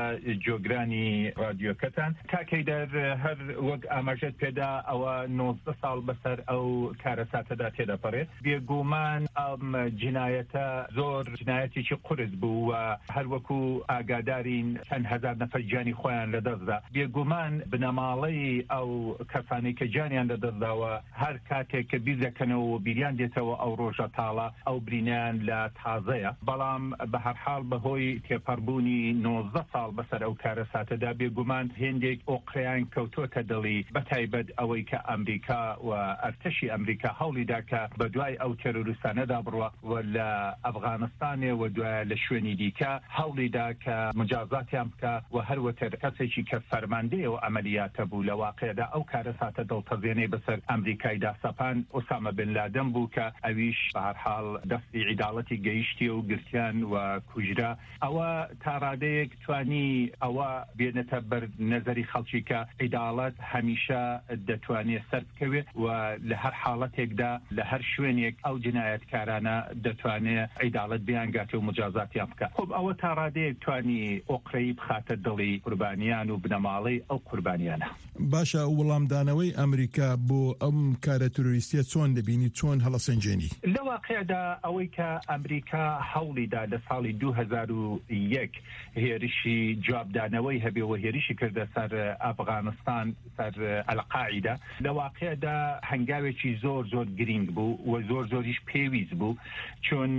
جۆگرانی رادیۆکەتان کاکەی دەر هەر وەک ئاماژەت پێدا ئەوە نۆزدە ساڵ بەسەر ئەو کارەساتەدا تێدەپەڕێت بێگومان ئەم جنایەتە زۆر جنایەتێکی قورس بوو و هەروەکو ئاگادارین چەند هەزار نەفەر گیانی خۆیان لەدەستدا بێگومان بنەماڵەی ئەو کەسانی کە گیانیان لەدەستداوە هەر کاتێک کە بیر دەکەنەوە و بیریان دێتەوە ئەو ڕۆژە تاڵە ئەو برینیان لە تازەیە بەڵام بە هەرحاڵ بەهۆی تێپەڕبوونی نۆزدە ساڵ بەسەر ئەو کارەساتەدا بێگومان هێندێک ئۆقرەیان کەوتۆتە دڵی بەتایبەت ئەوەی کە ئەمریکا و ئەرتەشی ئەمریکا هەوڵیدا کە بە دوای ئەو تێرۆریستانەدا بڕوە و لە ئەفغانستانێ و دوایە لە شوێنی دیکە هەوڵیدا کە مجازاتیان بکە و هەروەتر کەسێکی کە فەرماندەیەوە ئەمەلیاتە بوو لە واقعدا ئەو کارەساتە دڵتەزێنەی بەسەر ئەمریکایدا سەپان ئۆسامە بن لادن بوو کە ئەویش بە هەرحاڵ دەستی عیداڵەتی گەیشتی و گرتیان و کوژرا ئەوە تا ڕادەیەک توانی ئەوە بێنێتە بەر نەزەری خەڵکی کە عیداڵەت هەمیشە دەتوانێت سەر بکەوێت و لە هەر حاڵەتێکدا لە هەر شوێنێک ئەو جنایەتکارانە دەتوانێت عیداڵەت بیانگاتێ و مجازاتیان بکە خۆب ئەوە تا ڕادەیەک توانی ئۆقرەی بخاتە دڵی قوربانیان و بنەماڵەی ئەو قوربانیانە باشە وەڵامدانەوەی ئەمریکا بۆ ئەم کارە تۆریستیە چۆن دەبینی چۆن هەڵەسەنجێنی لە واقعدا ئەوەی کە ئەمریکا هەوڵیدا لە ساڵی دوو هەزار و یەک هێرشی جوابدانەوەی هەبێەوە هێرشی کردە سەر ئەفغانستان سەر ئەلقاعیدا لە واقعدا هەنگاوێکی زۆر زۆر گرنگ بوو و زۆر زۆریش پێویست بوو چون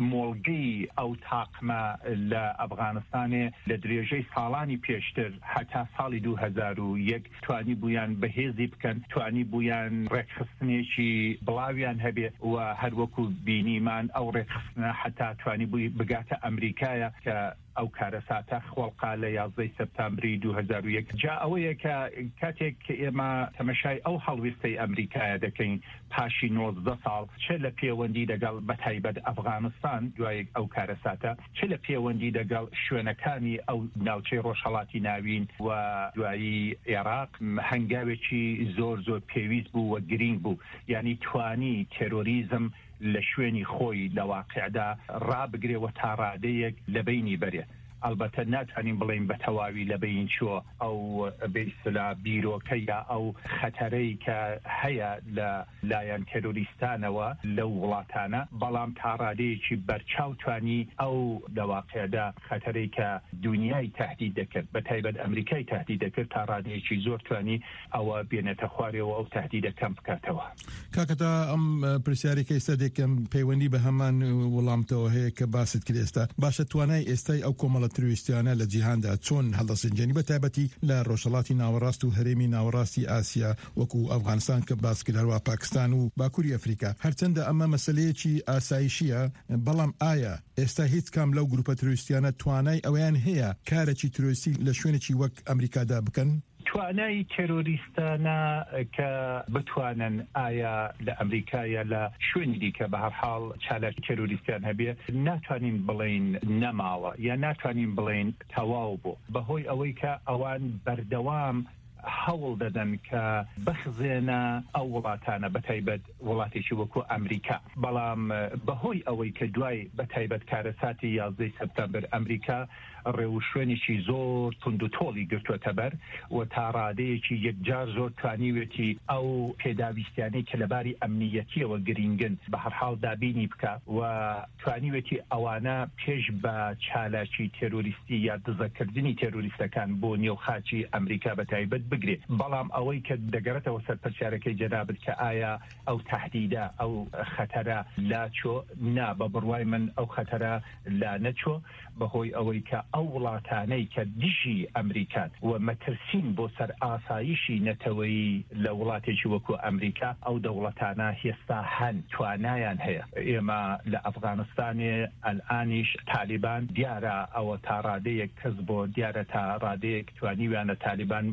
مۆڵگەی ئەو تاقمە لە ئەفغانستانێ لە درێژەی ساڵانی پێشتر هەتا ساڵی دوو هەزار و یەک توانی بوویان بەهێزی بکەن توانی بوویان ڕێکخستنێکی بڵاویان هەبێت و هەروەکو بینیمان ئەو ڕێکخستنە هەتا توانی بووی بگاتە ئەمریکایە کە ئەو کارەساتە خۆڵقا لە یازدەی سەپتەمبری دوو هەزار و یەک جا ئەوەیە کە کاتێک کە ئێمە تەمەشای ئەو هەڵویستەی ئەمریکایە دەکەین پاشی نۆزدە ساڵ چه لە پەیوەندی لەگەڵ بەتایبەت ئەفغانستان دوای ئەو کارەساتە چه لە پەیوەندی لەگەڵ شوێنەکانی ئەو ناوچەی ڕۆژهەڵاتی ناوین و دوایی عێراق هەنگاوێکی زۆر زۆر پێویست بوو و گرنگ بوو یعنی توانی تێرۆریزم لە شوێنی خۆی لە واقعدا ڕابگرێەوە تا ڕادەیەک لە بینی بەرێ البته ناتوانین بڵین بە تەواوی لە بین چوە ئەو بەئیسلا بیرۆکەیە ئەو خەتەرەی کە هەیە لە لایەن تێرۆریستانەوە لەو وڵاتانە بەڵام تا ڕادەیەکی بەرچاو توانی ئەو لە واقعدا خەتەرەی کە دنیای تهدید دەکرد بە تایبەت ئەمریکای تهدید دەکرد تا ڕادەیەکی زۆر توانی ئەوە بێنێتە خوارەوە ئەو تهدیدە کەم بکاتەوە کاکەتا ئەم پرسیارێکی ئێستا دێکم پەیوەندی بە هەمان وەڵامتەوە هەیە کە باست کرد ئێستا باشە توانای ئێستای ئەو کۆمەڵە ترویستیانە لە جیهاندا چۆن هەڵدەسەنجێنی بە تایبەتی لە ڕۆژهەڵاتی ناوەڕاست و هەرێمی ناوەڕاستی ئاسیا وەکو ئەفغانستان کە باس کردەوە پاکستان و باکووری ئەفریقا هەرچەندە ئەمە مەسەلەیەکی ئاسایشیە بەڵام ئایا ئێستا هیچ کام لەو گروپە ترویستیانە توانای ئەویان هەیە کارێکی ترویستی لە شوێنێکی وەک ئەمریکادا بکەن؟ توانای تێرۆریستانە کە بتوانن ئایا لە ئەمریکایە لە شوێنی دیکە بە هەرحاڵ چالاک تێرۆریستیان هەبێ ناتوانین بڵین نەماوە یا ناتوانین بڵین تەواو بوو بەهۆی ئەوەی کە ئەوان بەردەوام هەوڵ دەدەن کە بخزێنە ئەو وڵاتانە بەتایبەت وڵاتێکی وەکو ئەمریکا بەڵام بەهۆی ئەوەی کە دوای بەتایبەت کارەساتی یازدەی سەپتەمبەر ئەمریکا ڕێوشوێنێکی زۆر تند و تۆڵی گرتووەتە بەر و تا ڕادەیەکی یەکجار زۆر توانیوێتی ئەو پێداویستیانەی کە لەباری ئەمنیەتیەوە گرنگن بە هەرحاڵ دابینی بکە و توانیوێتی ئەوانە پێش بە چالاکی تێرۆریستی یا دزەکردنی تێرۆریستەکان بۆ نێوخاچی ئەمریکا بەتایبەت بگرێت بەڵام ئەوەی کە دەگەڕێتەوە سەر پرسیارەکەی جەنابەت کە ئایا ئەو تهدیدە ئەو خەتەرە لا چۆ نا بە بڕوای من ئەو خەتەرە لا نەچۆ بەهۆی ئەوەی کە ئەو وڵاتانەی کە دژی ئەمریکان و مەترسین بۆ سەر ئاسایشی نەتەوەی لە وڵاتێکی وەکو ئەمریکا ئەو دەوڵەتانە هێستا هەن توانایان هەیە ئێمە لە ئەفغانستانێ ئەلئانیش تالیبان دیارە ئەوە تا ڕادەیەک کەس بۆ دیارە تا ڕادەیەک توانیویانە تالیبان بێن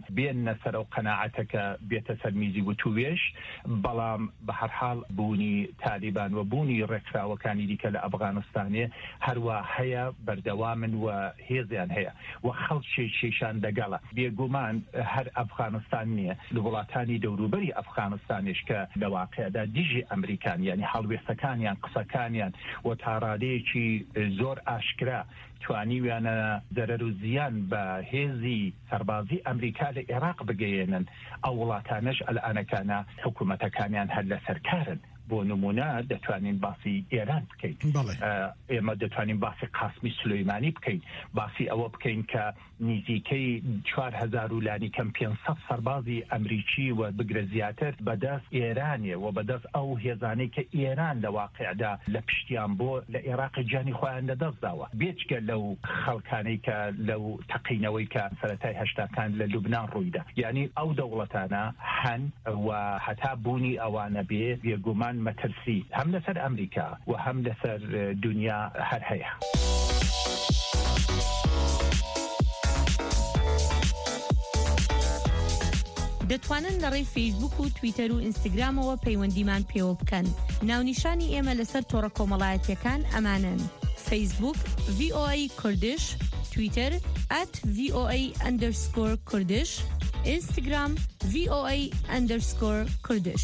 ناتوانە سەر ئەو قەناعەتەکە بێتە سەر میزی وتوێش، بەڵام بە هەر حاڵ بوونی تالیبان و بوونی ڕێکخراوەکانی دیکە لە ئەفغانستانێ هەروە هەیە، بەردەوامن و هێزیان هەیە و خەڵکیشان دەگەڵە. بێگومان هەر ئەفغانستان نییە، لە وڵاتانی دەوروبەری ئەفغانستانیش کە لە واقعدا دیژی ئەمریکان یعنی هەڵوێستەکانیان قسەکانیان و تاڕادەیەکی زۆر ئاشکرا توانیویانە زەرەر و زیان بە هێزی سەربازی ئەمریکا لە عێراق بگەێنن. ئەو وڵاتانش ئەلئانەکانە حکوومەتەکانیان هەر لە سەرکارن. بۆ نمونە دەتوانین باسی ئێران بکەین، ئێمە دەتوانین باسی قاسمی سلەیمانی بکەین، باسی ئەوە بکەین کە نزیکەی چوار هەزار و لانی کەم پێنج سەد سەربازی ئەمریکی و بگرە زیاتر بەدەست ئێرانێ و بەدەست ئەو هێزانەی کە ئێران لە واقعدا لە پشتیان بۆ لە عێراقی جانی خۆیان لەدەستداوە، بێجگە لەو خەڵکانەی کە لەو تەقینەوەی کە سەرەتای هەشتاکان لە لوبنان ڕوویدا. یعنی ئەو دەوڵەتانە هەن و هەتا بوونی ئەوانە بێ بێگومان مەترسی هەم لەسەر ئەمریکا و هەم لەسەر دنیا هەر هەیە. دەتوانن لە ڕێی فەیسبوک و تویتەر و ئینستاگرامەوە پەیوەندیمان پێوە بکەن. ناونیشانی ئێمە لەسەر تۆڕە کۆمەڵایەتیەکان ئەمانن: فەیسبوک ڤی ئۆ ئەی کوردش، تویتەر ئەت ڤی ئۆ ئەی ئەندەرسکۆر کوردش، ئینستاگرام ڤی ئۆ ئەی ئەندەرسکۆر کوردش.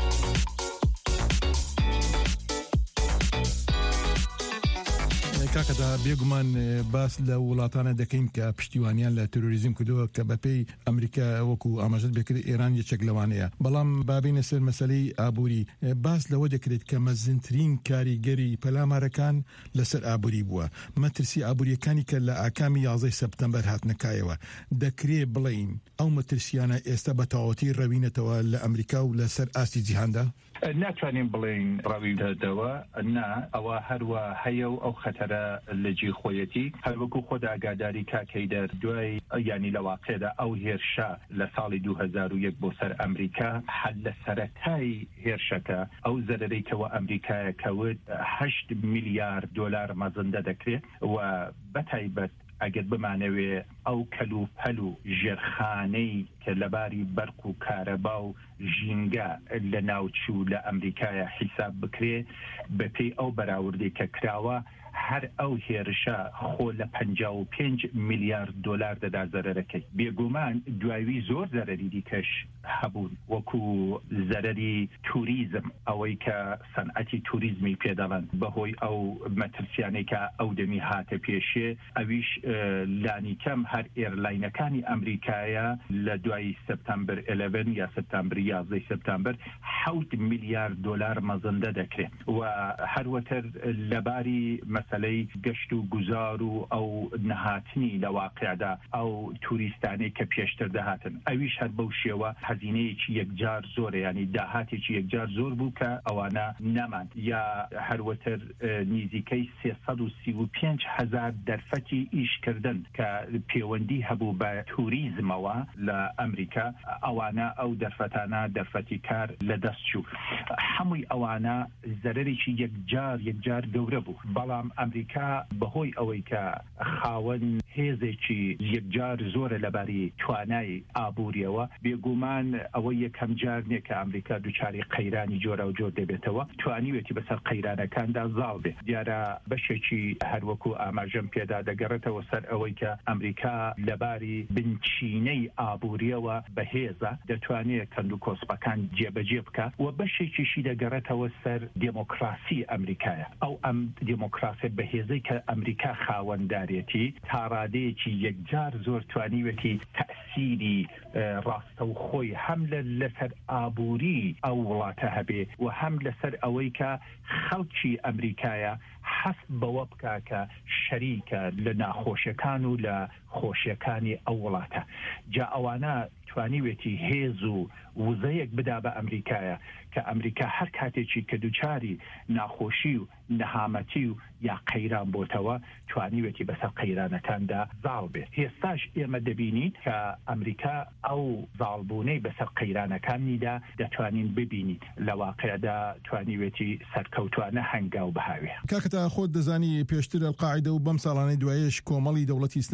کاکەدا بێگومان باس لە وڵاتانە دەکەین کە پشتیوانیان لە تروریزم کردووە کە بەپێی ئەمریکا وەکو ئاماژەت بێکرد ئێران یەکێک لەوانەیە. بەڵام بابینە سەر مەسەلەی ئابووری، باس لەوە دەکرێت کە مەزنترین کاریگەری پەلامارەکان لەسەر ئابووری بووە. مەترسی ئابووریەکانی کە لە ئاکامی یازدەی سەپتەمبەر هاتنەکایەوە دەکرێت بڵین ئەو مەترسیانە ئێستا بە تەواوەتی ڕەوینەتەوە لە ئەمریکا و لەسەر ئاستی جیهاندا؟ ناتوانین بڵین ڕەویدەدەوە، نا ئەوە هەروە هەیە و ئەو خەتەرە لە جێخۆیەتی هەروەکو خۆدا ئاگاداری کاکەی دەر دوای ینی لە واقعدا ئەو هێرشە لە ساڵی دوو هەزار و یەک بۆ سەر ئەمریکا حەد لە سەرەتای هێرشەکە ئەو زەرەرەیەکەوە ئەمریکایە کەوت هەشت میلیارد دۆلار مەزەندە دەکرێت و بەتایبەت ئەگەر بمانەوێ ئەو کەلوپەل و ژێرخانەی کە لەباری بەرق و کارەبا و ژینگە لە ناوچوو لە ئەمریکایە حیساب بکرێ بەپێی ئەو بەراوردەی کە کراوە هەر ئەو هێرشە خۆ لە پەنجا و پێنج میلیارد دۆلار دەدا زەرەرەکەی. بێگومان دوایوی زۆر زەرەری دیکەش هەبوون، وەکو زەرەری توریزم، ئەوەی کە سەنعەتی توریزمی پێدەڵن بەهۆی ئەو مەترسیانەی کە ئەو دەمی هاتە پێشێ. ئەویش لانی کەم هەر ئێرلاینەکانی ئەمریکایە لە دوای سەپتەمبەر ئەلەڤەن یا سەپتەمبەر یازدەی سەپتەمبەر حەوت میلیارد دۆلار مەزەندە دەکرێت و هەروەتر لەباری مەسەلەی گەشت و گوزار و ئەو نەهاتنی لە واقعدا ئەو توریستانەی کە پێشتر دەهاتن، ئەویش هەر بەو شێوە هەزینەیەکی یەکجار زۆرە، ینی داهاتێکی یەکجار زۆر بوو کە ئەوانە نەماند. یا هەروەتر نزیکەی سێسەد و سی و پێنج هەزار دەرفەتی ئیشکردن کە پەیوەندی هەبوو بە توریزمەوە لە ئەمریکا، ئەوانە ئەو دەرفەتانە دەرفەتی کار لە دەست چوو. هەمووی ئەوانە زەرەرێکی یەکجار یەکجار گەورە بوو. بەڵام ئەمریکا بەهۆی ئەوەی کە خاوەن هێزێکی یەکجار زۆرە لەباری توانای ئابووریەوە، بێگومان ئەوە یەکەم جار نییە کە ئەمریکا دووچاری قەیرانی جۆرە و جۆر دەبێتەوە، توانیوێتی بەسەر قەیرانەکاندا زاڵ بێت. دیارە بەشێکی هەروەکو ئاماژەم پێدا دەگەڕێتەوە سەر ئەوەی کە ئەمریکا لەباری بنچینەی ئابووریەوە بەهێزە دەتوانێت کەند و کۆسپەکان جێبەجێ بکە و بەشێکیشی دەگەڕێتەوە سەر دێمۆکراسی ئەمریکایە. ئەو ئەم دموکراسی بەهێزەی کە ئەمریکا خاوەنددارێتی تا ڕادەیەکی یەکجار زۆر توانیوەتی تەئسیری ڕاستە و خۆی هەم لەسەر ئابووری ئەو وڵاتە هەبێ و هەم لەسەر ئەوەی کە خەڵکی ئەمریکایە حەست بەوە بکا کە شەریکە لە ناخۆشیەکان و لە خۆشیەکانی ئەو وڵاتە. جا ئەوانە توانیوێتی هێز و وزەیەک بدا بە ئەمریکایە کە ئەمریکا هەر کاتێکی کە دووچاری ناخۆشی و نەهامەتی و یا قەیران بۆتەوە توانیوێتی بەسەر قەیرانەکاندا زاڵ بێت. هێستاش ئێمە دەبینین کە ئەمریکا ئەو زاڵبوونەی بەسەر قەیرانەکانیدا دەتوانین ببینین، لە واقعدا توانیوێتی سەرکەوتوانە هەنگاو بەهاوێ. کاکەتا خۆت دەزانی پێشتر ئەلقاعیدە و بەم ساڵانەی دوایەش کۆمەڵی دەوڵەتی ئیسلامی ناسرا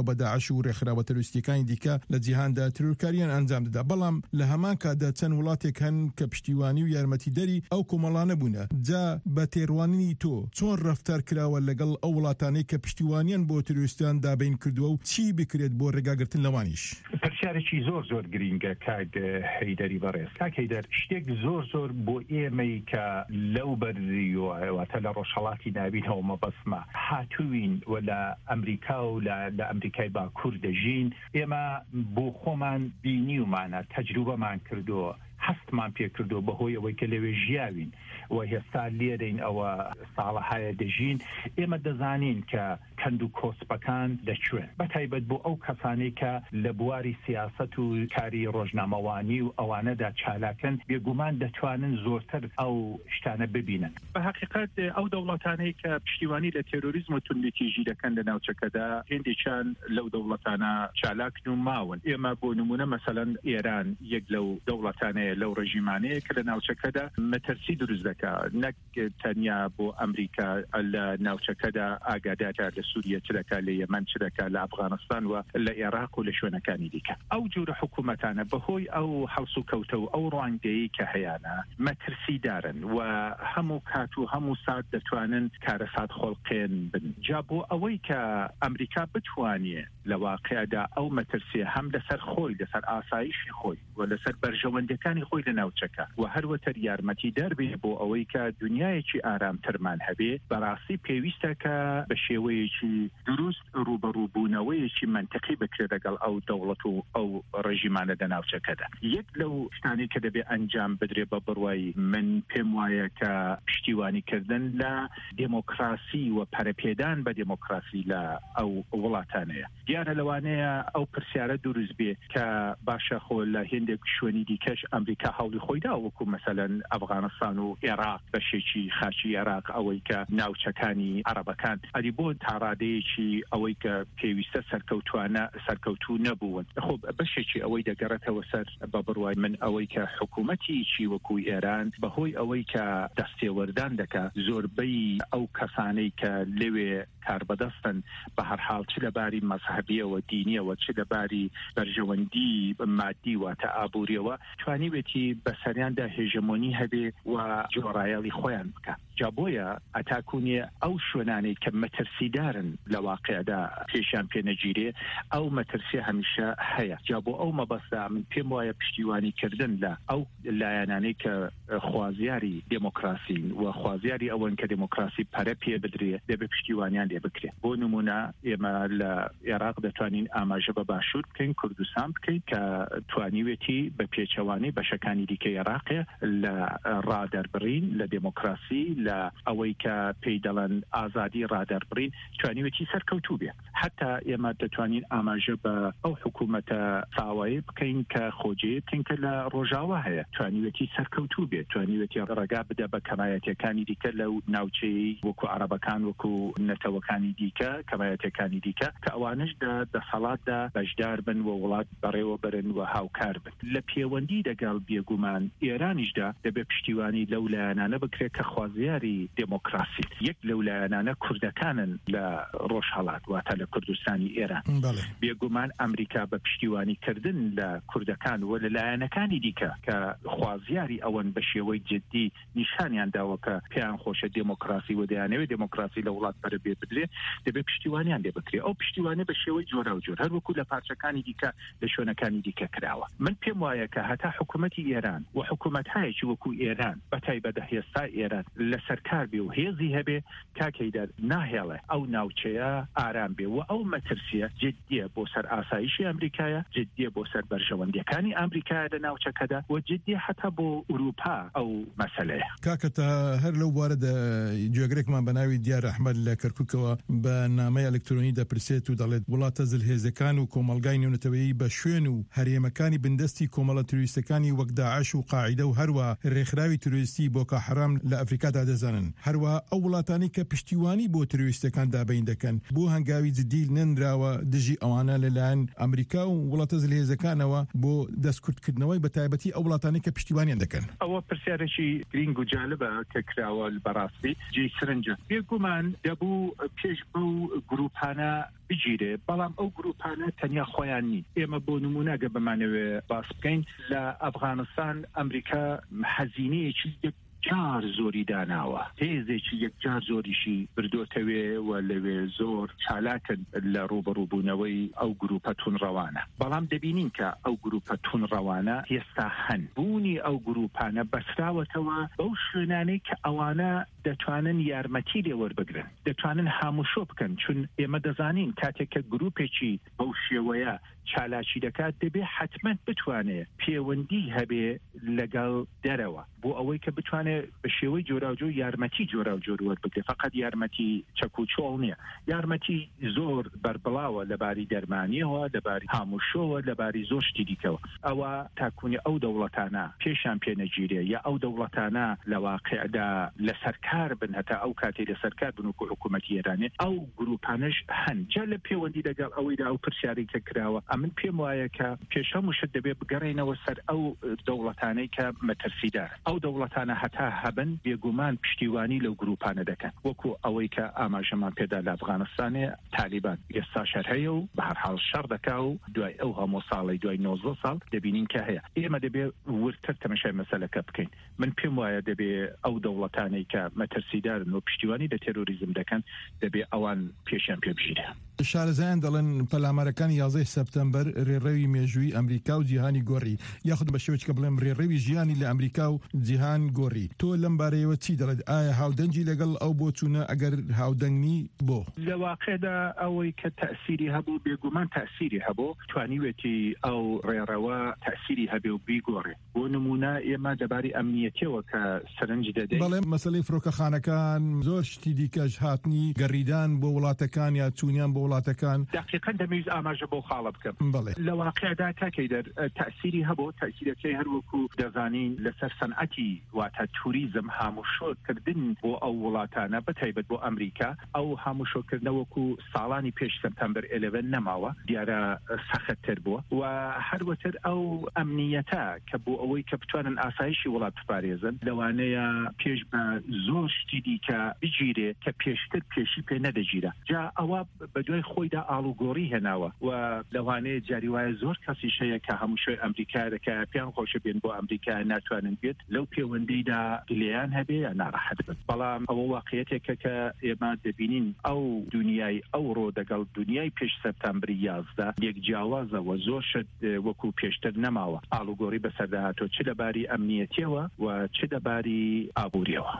کراو بە داعش و ڕێکخراوە تەروریستیەکانی دیکە لە جیهاندا ترورکاریان ئەنجام دەدا بەڵام لە هەمان کاتدا چەند وڵاتێک هەن کە پشتیوانی و یارمەتیدەری ئەو کۆمەڵانە بوونە. جا بە تێڕوانینی تۆ چۆن ڕەفتار کراوە لەگەڵ ئەو وڵاتانەی کە پشتیوانیان بۆ تروریستان دابین کردووە و چی بکرێت بۆ ڕێگاگرتن لەوانیش؟ پرسیارێکی زۆر زۆر گرینگە کاک حەیدەری بەڕێز. کاک حەیدەر، شتێک زۆر زۆر بۆ ئێمەی کە لەو بەرزی و واتە لە ڕۆژهەڵاتی نابینەوە مەبەسمە هاتووین و لە ئەمریکا و لە ئەمریکای باکوور دەژین، ئێمە بۆ خۆمان بینیومانە، تەجروبەمان کردووە، هەستمان پێ کردو بەهۆی ئەوەی کە لەوێ ژیاوین و هێستا لێرەین ئەوە ساڵەهایە دەژین. ئێمە دەزانین کە کەند و کۆسپەکان دەچوێن، بەتایبەت بۆ ئەو کەسانەی کە لە بواری سیاست و کاری ڕۆژنامەوانی و ئەوانەدا چالاکن، بێگومان دەتوانن زۆرتر ئەو شتانە ببینن. بە حقیقت ئەو دەوڵەتانەی کە پشتیوانی لە تێرۆریزم و توندەتیژی دەکەن لە ناوچەکەدا هێندێکیان لەو دەوڵەتانە چالاکن و ماون. ئێمە بۆ نمونە مەسەلەن ئێران یەک لەو دەوڵەتانەیە لەو ڕژیمانەیە کە لە ناوچەکەدا مەترسی دروست دەکات، نەک تەنیا بۆ ئەمریکا لە ناوچەکەدا ئاگادارە لە سووریا چ دەکات، لە یەمەن چ دەکات، لە ئەفغانستان و لە عێراق و لە شوێنەکانی دیکە. ئەو جۆرە حکوومەتانە بەهۆی ئەو هەڵس و کەوتە و ئەو ڕوانگەیی کە هەیەە مەترسیدارن و هەموو کات و هەموو سات دەتوانن کارەسات خۆڵقێن بن. جا بۆ ئەوەی کە ئەمریکا بتوانێ لە واقعدا ئەو مەترسیە هەم لەسەر خۆی، لەسەر ئاسایشی خۆی و لەسەر بەرژەوەندەکانی خۆی لە ناوچەکە و هەروەتر یارمەتی دەربێ بۆ ئەوەی کە دنیایەکی ئارامترمان هەبێ، بەڕاستی پێویستە کە بە شێوەیەکی دروست ڕوبەڕووبوونەوەیەکی منطقی بکرێت لەگەڵ ئەو دەوڵەت و ئەو ڕژیمانە لە ناوچەکەدا. یەک لەو شتانی کە دەبێ ئەنجام بدرێ بە بڕوای من پێم وایە کە پشتیوانیکردن لە دموکراسی و پەرەپێدان بە دموکراسی لە ئەو وڵاتانەیە. دیارە لەوانەیە ئەو پرسیارە دروست بێ کە باشە خۆ لە هێندێک شوێنی دیکەش ئەمریکا هەوڵی خۆیدا وەکو مەسەلەن ئەفغانستان و عێراق بەشێکی خاچی عێراق ئەوەی کە ناوچەکانی عەرەبەکان ئەدی بۆ تاڕادەیەکی ئەوەی کە پێویستە سەرکەوتوانە سەرکەوتوو نەبوون. خۆ بەشێکی ئەوەی دەگەڕێتەوە سەر بە بڕوای من ئەوەی کە حکوومەتیی وەکو ئێران بەهۆی ئەوەی کە دەستێوەردان دەکات زۆربەی ئەو کەسانەی کە لەوێ کاربەدەستن بە هەرحاڵ چ لەباری مەزهبیەوە، دینیەوە، چ لەباری بەرژەوەندی مادی واتە ئابووریەوە توانیوێتی بەسەریاندا هێژمۆنی هەبێ و جۆڕایەڵی خۆیان بکە. جا بۆیە ئەتاکوونیە ئەو شوێنانەی کە مەترسیدارن لە واقعدا پێشیان پێ نەگیرێ، ئەو مەترسی هەمیشە هەیە. جا بۆ ئەو مەبەستا من پێم وایە پشتیوانیکردن لە ئەو لایەنانەی کە خوازیاری دموکراسین و خوازیاری ئەوەن کە دموکراسی پەرە پێ بدرێ دەبێ پشتیوانیان لێ بکرێت. بۆ نمونە ئێمە لە عێراق دەتوانین ئاماژە بە باشوور بکەین، کوردستان بکەین کە توانیوێتی بە پێچەوانی بەشەکانی دیکەی عێراقێ لە ڕادەربڕین لە دموکراسی، لە ئەوەی کە پێی دەڵێن ئازادی ڕادەربڕین توانیوێتی سەرکەوتوو بێت. حتا ئێمە دەتوانین ئاماژە بە ئەو حکوومەتە ساوایی بکەین کە خۆجێ بکەین کە لە ڕۆژاوا هەیە توانیوێتی سەرکەوتوو بێت، توانیوێتی ڕێگا بدە بە کەمایەتیەکانی دیکە لەو ناوچەی وەکو عەرەبەکان وەکو نەتەوەکانی دیکە، کەمایەتیەکانی دیکە کە ئەوانش دەسەڵاتدا بەشدار بن و وڵات بەڕێوە برن و هاوکار بن. لە پەیوەندی دەگەڵ بێگومان ئێرانیشدا دەبێت پشتیوانی لەو لایەنانە بکرێت کە خوازیاری دموکراسی. یەک لەو لایەنانە کوردەکانن لە ڕۆژهەڵات واتە لە کوردستانی ئێران. بێگومان ئەمریکا بە پشتیوانیکردن لە کوردەکان و لە لایەنەکانی دیکە کە خوازیاری ئەوەن بە شێوەی جدی نیشانیان داوە کە پێیان خۆشە دموکراسی و دەیانەوێت دموکراسی لە وڵات بەرە بێ بدرێت، دەبێت پشتیوانیان لێ بکرێت. ئەو پشتیوانە بە شێوەی جۆرا و جۆر هەر وەکو لە پارچەکانی دیکە لە شوێنەکانی دیکە کراوە. من پێم وایە کە هەتا حکوومەتی ئێران و حکوومەت‌هایەکی وەکو ئێران بەتایبەتە هێستا ئێران لە سەرکار بێ و هێزی هەبێ کاکەیدەر ناهێڵێ ئەو ناوچەیە ئارام بێ و ئەو مەترسیە جدیە بۆ سەر ئاسایشی ئەمریکایە، جدیە بۆ سەر بەرژەوەندیەکانی ئەمریکایە لە ناوچەکەدا و جدیە حتا بۆ ئوروپا ئەو مەسەلەیە. کاکەتە هەر لەو بوارەدا گوێگرێکمان بە ناوی دیار ئەحمەد لە کەرکووکەوە بە نامەی ئەلکترۆنی دەپرسێت و دەڵێت وڵاتە زلهێزەکان و کۆمەلگای نێونەتەوەیی بە شوێن و هەرێمەکانی بندستی کۆمەڵە تروریستەکانی وەک داعش و قاعیدە و هەروە ڕێکخراوی تروریستی بۆکە حرام لە ئەفریقادا دەزانن هەروە ئەو وڵاتانی کە پشتیوانی بۆ تروریستەکان دابین دەکەن بۆ هەنگاوی جدی نەنراوە دژی ئەوانە لەلایەن ئەمریکا و وڵاتە جلهێزەکانەوە بۆ دەستکردکردنەوەی بە تایبەتی ئەو وڵاتانی کە پشتیوانیان دەکەن. ئەوە پرسیارێکی گرنگ و جالبە کە کراوە بەڕاستی جێی سرنجە بێگومان دەبوو پێش بەو گروپانە بگیرێ بەڵام ئەو گروپانە تەنیا خۆیان نین. ئێمە بۆ نمونەگە بمانەوێ باس بکەین لە ئەفغانستان ئەمریکا هەزینەیەکی جار زۆری داناوە هێزێکی یەکجار زۆریشی بردۆتەوێ و لەوێ زۆر چالاکن لە ڕوبەڕووبوونەوەی ئەو گروپە تونڕەوانە بەڵام دەبینین کە ئەو گروپە تونڕەوانە هێستا هەن بوونی ئەو گروپانە بەستراوەتەوە بەو شوێنانەی کە ئەوانە دەتوانن یارمەتی لێ وەربگرن دەتوانن هاموشۆ بکەن چون ئێمە دەزانین کاتێک کە گروپێکی بەو شێوەیە چالاکی دەکات دەبێ حتمما بتوانێت پەیوەندی هەبێ لەگەڵ دەرەوە بۆ ئەوەی کە بتوانێت بە شێوەی جۆراوجۆ یارمەتی جۆرا و جۆر وەربگرێت فقط یارمەتی چەک و چۆڵ نییە یارمەتی زۆر بەربڵاوە لەباری دەرمانیەوە لەباری هاموشۆوە لەباری زۆر شتی دیکەوە ئەوە تاکوونی ئەو دەوڵەتانە پێشان پێنەگیرێ یا ئەو دەوڵەتانە لە واقعدا لە سەرکار بن هەتا ئەو کاتی لە سەرکار بن و حکوومەتی ئێرانێ ئەو گروپانش هەن جا لە پەیوەندی لەگەڵ ئەوەیدا ئەو پرسیاری کە کراوە ئەمن پێم وایە کە پێشەموشت دەبێت بگەڕێنەوە سەر ئەو دەوڵەتانەی کە مەترسیدار ئەو دەوڵەتانە هەتا هەبن بێگومان پشتیوانی لەو گروپانە دەکەن وەکو ئەوەی کە ئاماژەمان پێدا لە ئەفغانستانێ تالیبان ئێستا شەر هەیە و بە هەر حاڵ شەڕ دەکا و دوای ئەو هەموو ساڵی دوای نۆزدە ساڵ دەبینین کە هەیە ئێمە دەبێت ورتر تەمەشای مەسەلەکە بکەین من پێم وایە دەبێت ئەو دەوڵەتانەی کە مەترسیدارن و پشتیوانی لە تێرۆریزم دەکەن دەبێت ئەوان پێشیان پێ بژیرە. شارەزایان دەڵێن پەلامارەکانی یازدەی سەپتەمبەر ڕێڕەوی مێژووی ئەمریکا و جیهانی گۆڕی یاخود بە شێوەیەک کە بڵێم ڕێڕەوی ژیانی لە ئەمریکا و جیهان گۆڕی تۆ لەم بارەیەوە چی دەڵێت ئایا هاودەنگی لەگەڵ ئەو بۆ چوونە ئەگەر هاودەنگنی بۆ لە واقعدا ئەوەی کە تەئسیری هەبوو بێگومان تەئسیری هەبوو توانیوێتی ئەو ڕێڕەوە تەئسیری هەبێ و بیگۆڕێ بۆ نمونە ئێمە دەباری ئەمنیەتەوە کە سەرنج دەدەین بەڵێ مەسەلەی فڕۆکەخانەکان زۆر شتی دیکەش هاتنی گەڕیدان بۆ وڵاتەکان یا چوونیان بۆ وڵاتەکان دقیقاً دەمەویست ئاماژە بۆ خاڵە بکەم بەڵێ لە واقعدا کاکەی دەر تەئسیری هەبوو تەئسیرەکەی هەروەکو دەزانین لەسەر سەنعەتی واتە توریزم هاموشۆکردن بۆ ئەو وڵاتانە بەتایبەت بۆ ئەمریکا ئەو هاموشۆکردنەوەکو ساڵانی پێش سەپتەمبەر ئەلەڤەن نەماوە دیارە سەختتر بووە و هەروەتر ئەو ئەمنیەتە کە بۆ ئەوەی کە بتوانن ئاسایشی وڵات بپارێزن لەوانەیە پێش بە زۆر شتی دیکە بگیرێ کە پێشتر پێشی پێ نەدەگیرە جا ئەوە بە دوای خۆیدا ئاڵوگۆڕی هێناوە و لەوانەیە جاری وایە زۆر کەسی شەیە کە هەموو شوێ ئەمریکا دەکە پێیان خۆشە بێن بۆ ئەمریکا ناتوانن بێت لەو پەیوەندیدا گلەیان هەبێ یا ناڕەحەت بن بەڵام ئەوە واقعیەتێکە کە ئێمە دەبینین ئەو دنیای ئەوڕۆ دەگەڵ دنیای پێش سەپتەمبری یازدە یەک جیاوازەوە زۆر شت وەکو پێشتر نەماوە ئاڵوگۆڕی بەسەرداهاتۆ چ لەباری ئەمنیەتیەوە و چ لەباری ئابووریەوە.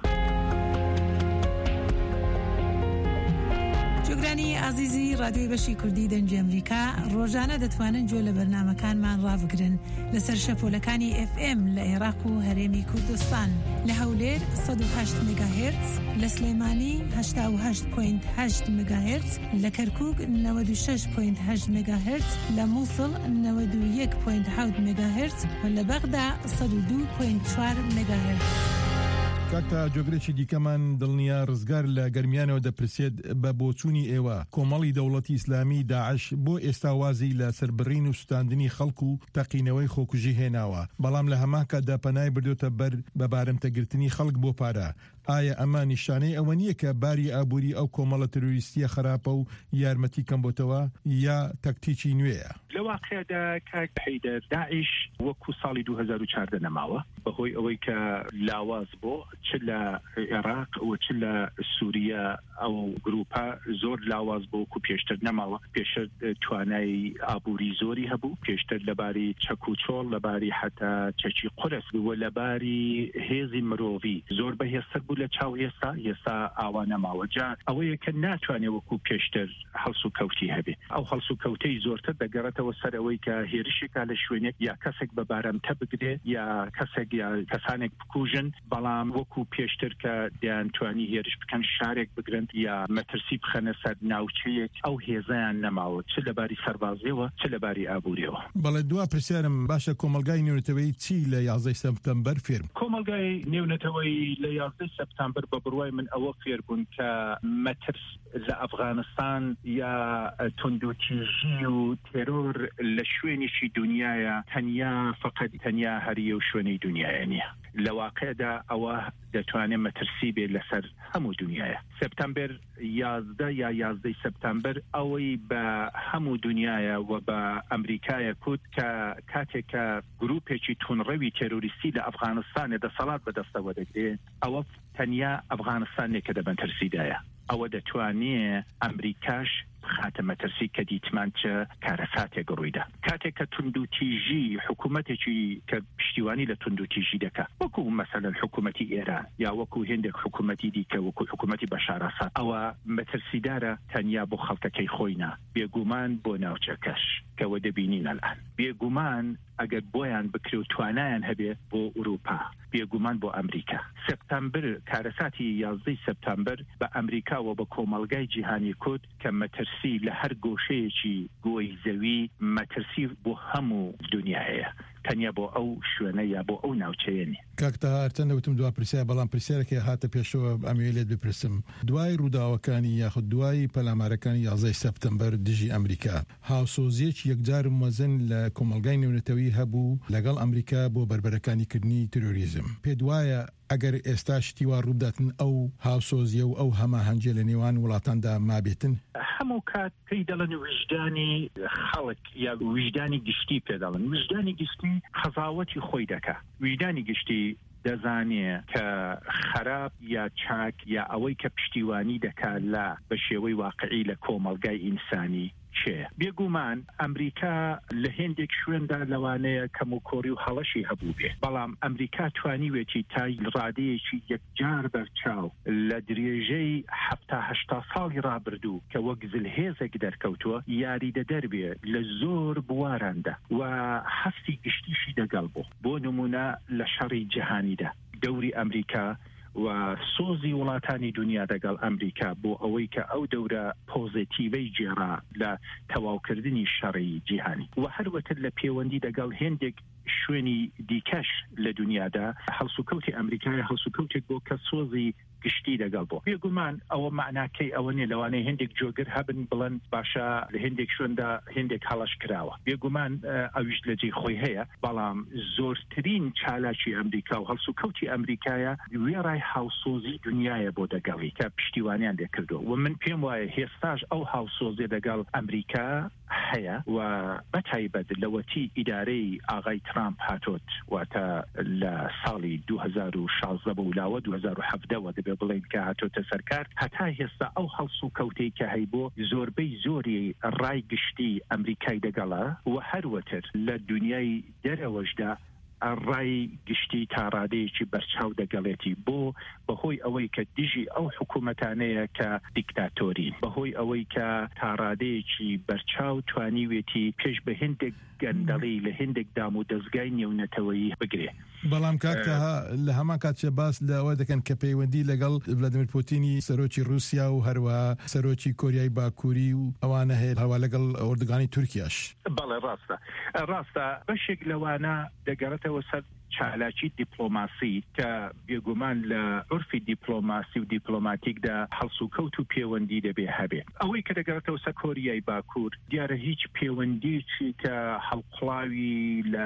جۆگرانی ئازیزی ڕادیۆی بەشی کوردی دەنگی ئەمریکا ڕۆژانە دەتوانن گوێ لە بەرنامەکانمان ڕابگرن لەسەر شەپۆلەکانی ئف ئێم لە عێراق و هەرێمی کوردستان لە هەولێر سەد و هەشت مێگاهێرتز لە سلێمانی هەشتا و هەشت پۆینت هەشت مێگاهێرتز لە کەرکووک نەوەد و شەش پۆینت هەشت مێگاهێرتز لە مووسڵ نەوەد و یەک پۆینت حەوت مێگاهێرتز و لە بەغدا سەد و دوو پۆینت چوار مێگاهێرتز. کاکتا جۆگرێکی دیکەمان دڵنیا ڕزگار لە گەرمیانەوە دەپرسێت بە بۆچوونی ئێوە کۆمەڵی دەوڵەتی ئیسلامی داعش بۆ ئێستا وازی لە سەربڕین و سوتاندنی خەڵک و تەقینەوەی خۆکوژی هێناوە بەڵام لە هەمان کاتدا پەنای بردوتە بەر بە بارمتەگرتنی خەڵک بۆ پارە ئایا ئەمە نیشانەی ئەوە نییە کە باری ئابووری ئەو کۆمەڵە تروریستیە خراپە و یارمەتی کەم بۆتەوە یا تەکتیکی نوێیە لە واقعدا کاک حەیدەر داعش وەکو ساڵی دوو هەزار و چواردە نەماوە بەهۆی ئەوەی کە لاواز بۆ چ لە عێراق و چ لە سووریا ئەو گروپە زۆر لاواز بۆ وەکو پێشتر نەماوە پێشتر توانای ئابووری زۆری هەبوو پێشتر لەباری چەک و چۆڵ لەباری حتا چەکی قورس و لەباری هێزی مرۆڤی زۆر بەهێزتر بوو لە چاو ئێستا ئێستا ئاوا نەماوە جا ئەوەیە کە ناتوانێت وەکو پێشتر هەڵس و کەوتی هەبێ ئەو هەڵس و کەوتەی زۆرتر دەگەڕێتەوە سەر ئەوەی کە هێرشێکا لە شوێنێک یا کەسێک بە بارەمتە بگرێ یا کەسێک یا کەسانێک بکوژن بەڵام وەکو پێشتر کە دەیانتوانی هێرش بکەن شارێک بگرن یا مەترسی بخەنە سەر ناوچەیەک ئەو هێزەیان نەماوە چ لەباری سەربازیەوە چ لەباری ئابووریەوە. بەڵێ دوا پرسیارم باشە کۆمەلگای نێونەتەوەی چی لە یازدەی سەپتەمبەر فێرم کۆمەڵ کۆمەڵگای نێونەتەوەی لە یازدەی سەپتامبەر بە بڕوای من ئەوە فێر بوون کە مەترس لە ئەفغانستان یا توندوتیژی و تێرۆر لە شوێنێکی دنیاە تەنیا فقط تەنیا هەریە و شوێنەی دنیاە نییە. لە واقعدا ئەوە دەتوانێت مەترسی بێت لەسەر هەموو دنیاە. سپتامبەر یازدە یا یازدەی سپتامبەر ئەوەی بە هەموو دنیاە و بە ئەمریکایە کوت کە کاتێکە گروپێکی تونڕەوی تێرۆریستی لە ئەفغانستانە دەسەڵات بەدەستەوە دەگرێت ئەوە تەنیا ئەفغانستانێکە دەبن ترسیدایە. ئەوە دەتوانێت ئەمریکاش خاتە مەترسی کە دیتمان چە کارەساتێک ڕوویدا. کاتێک کە توندوتیژی حکوومەتێکی کە پشتیوانی لە توندوتیژی دەکات وەکو مەسەلەن حکوومەتی ئێران یا وەکو هێندێک حکوومەتی دیکە وەکو حکوومەتی بەشار ئەساد ئەوە مەترسیدارە تەنیا بۆ خەڵکەکەی خۆینا بێگومان بۆ ناوچەکەش کەوە دەبینین ئەلان بێگومان ئەگەر بۆیان بکرێ و توانایان هەبێ بۆ ئوروپا بێگومان بۆ ئەمریکا. سپتامبەر کارەساتی یازدەی سپتامبەر بە ئەمریکا و بە کۆمەڵگای جیهانی کۆت کە مەترسی لە هەر گۆشەیەکی گۆی زەوی مەترسی بۆ هەموو دنیاەیە تەنیا بۆ ئەو شوێنە یا بۆ ئەو ناوچەیەنی. کاکتا هەرچەندە وتم دوا پرسیار بەڵام پرسیارێکی هاتە پێشەوە ئەمەوێت لێت بپرسم دوای ڕووداوەکانی یاخود دوای پەلامارەکانی یازدەی سەپتەمبەر دژی ئەمریکا هاوسۆزیەکی یەکجار مەزن لە کۆمەڵگای نێونەتەوەی هەبوو لەگەڵ ئەمریکا بۆ بربەرەکانیکردنی تروریزم. پێ وایە ئەگەر ئێستا شتیوا ڕووداتن ئەو هاوسۆزیە و ئەو هەمە هەنجە لە نێوان وڵاتاندا مابێتن؟ هەموو کات پێی دەڵێن وجدانی خەڵک یا وجدانی گشتی پێ دەڵێن. وجدانی گشتی خەزاوەتی خۆی دەکا. وجدانی گشتی دەزانێ کە خراپ یا چاک یا ئەوەی کە پشتیوانی دەکات لە بە شێوەی واقعی لە کۆمەڵگای ئینسانی چێ. بێگومان ئەمریکا لە هێندێک شوێندا لەوانەیە کەم و کۆری و هەڵەشی هەبوو بێ بەڵام ئەمریکا توانیوێتی تای ڕادەیەکی یەکجار بەرچاو لە درێژەی هەفتا هەشتا ساڵی ڕابردوو کە وەک زلهێزێک دەرکەوتووە یاری دەدەربێ لە زۆر بواراندا و هەستی گشتیشی دەگەڵ بوو. بۆ نمونە لە شەڕی جەهانیدا دەوری ئەمریکا و سۆزی وڵاتانی دنیا دەگەڵ ئەمریکا بۆ ئەوەی کە ئەو دەورە پۆزیتیڤەی جێڕا لە تەواوکردنی شەڕی جیهانی و هەروەتر لە پەیوەندی دەگەڵ هێندێک شوێنی دیکەش لە دنیادا هەڵسوکەوتی ئەمریکای هەڵسوکەوتێک بۆ کە سۆزی گشتی دەگەڵ بۆ. بێگومان ئەوە معناکەی ئەوە نیە لەوانەیە هێندێک جۆگر هەبن بڵن باشە لە هێندێک شوێندا هێندێک هەڵەش کراوە. بێگومان ئەویش لە جێی خۆی هەیە بەڵام زۆرترین چالاکی ئەمریکا و هەڵسوکەوتی ئەمریکایە وێڕای هاوسۆزی دنیاە بۆ دەگەڵی کە پشتیوانیان دەکردەوە و من پێم وایە هێستاش ئەو هاوسۆزی دەگەڵ ئەمریکا هەیە و بەتایبەت لەوەتی ئیدارەی ئاغای ترامپ هاتۆت واتە لە ساڵی دوو هەزار و شازدە بە ولاوە دوو هەزار و هەڤدەوە دەبێت بڵێن کە هاتۆتە سەرکار هەتا هێستا ئەو هەڵسوکەوتەی کە هەیبۆ زۆربەی زۆری ڕای گشتی ئەمریکای دەگەڵە و هەروەتر لە دنیای دەرەوەشدا ڕای گشتی تا ڕادەیەکی بەرچاو دەگەڵێتی بۆ بەهۆی ئەوەی کە دژی ئەو حکوومەتانەیە کە دیکتاتۆرین بەهۆی ئەوەی کە تا ڕادەیەکی بەرچاو توانیوێتی پێش بە هێندێک گەندەڵی لە هێندێک دام و دەستگای نێونەتەوەیی بگرێ. بەڵام کاکتەها لە هەمان کاتێ باس لەوە دەکەن کە پەیوەندی لەگەڵ ڤلادیمیر پوتینی سەرۆکی رووسیا و هەروە سەرۆکی کۆریای باکووری و ئەوانە هەیە هەوا لەگەڵ ئۆردگانی تورکیاش. بەڵێ ڕاستە ڕاستە بەشێک لەوانە دەگەڕێتەوە سەر چالاکی دیپلۆماسی کە بێگومان لە عرفی دیپلۆماسی و دیپلۆماتیکدا هەڵسوکەوت و پەیوەندی دەبێ هەبێ. ئەوەی کە دەگەڕێتەوە سەر کۆریای باکوور دیارە هیچ پەیوەندیی کە هەڵقڵاوی لە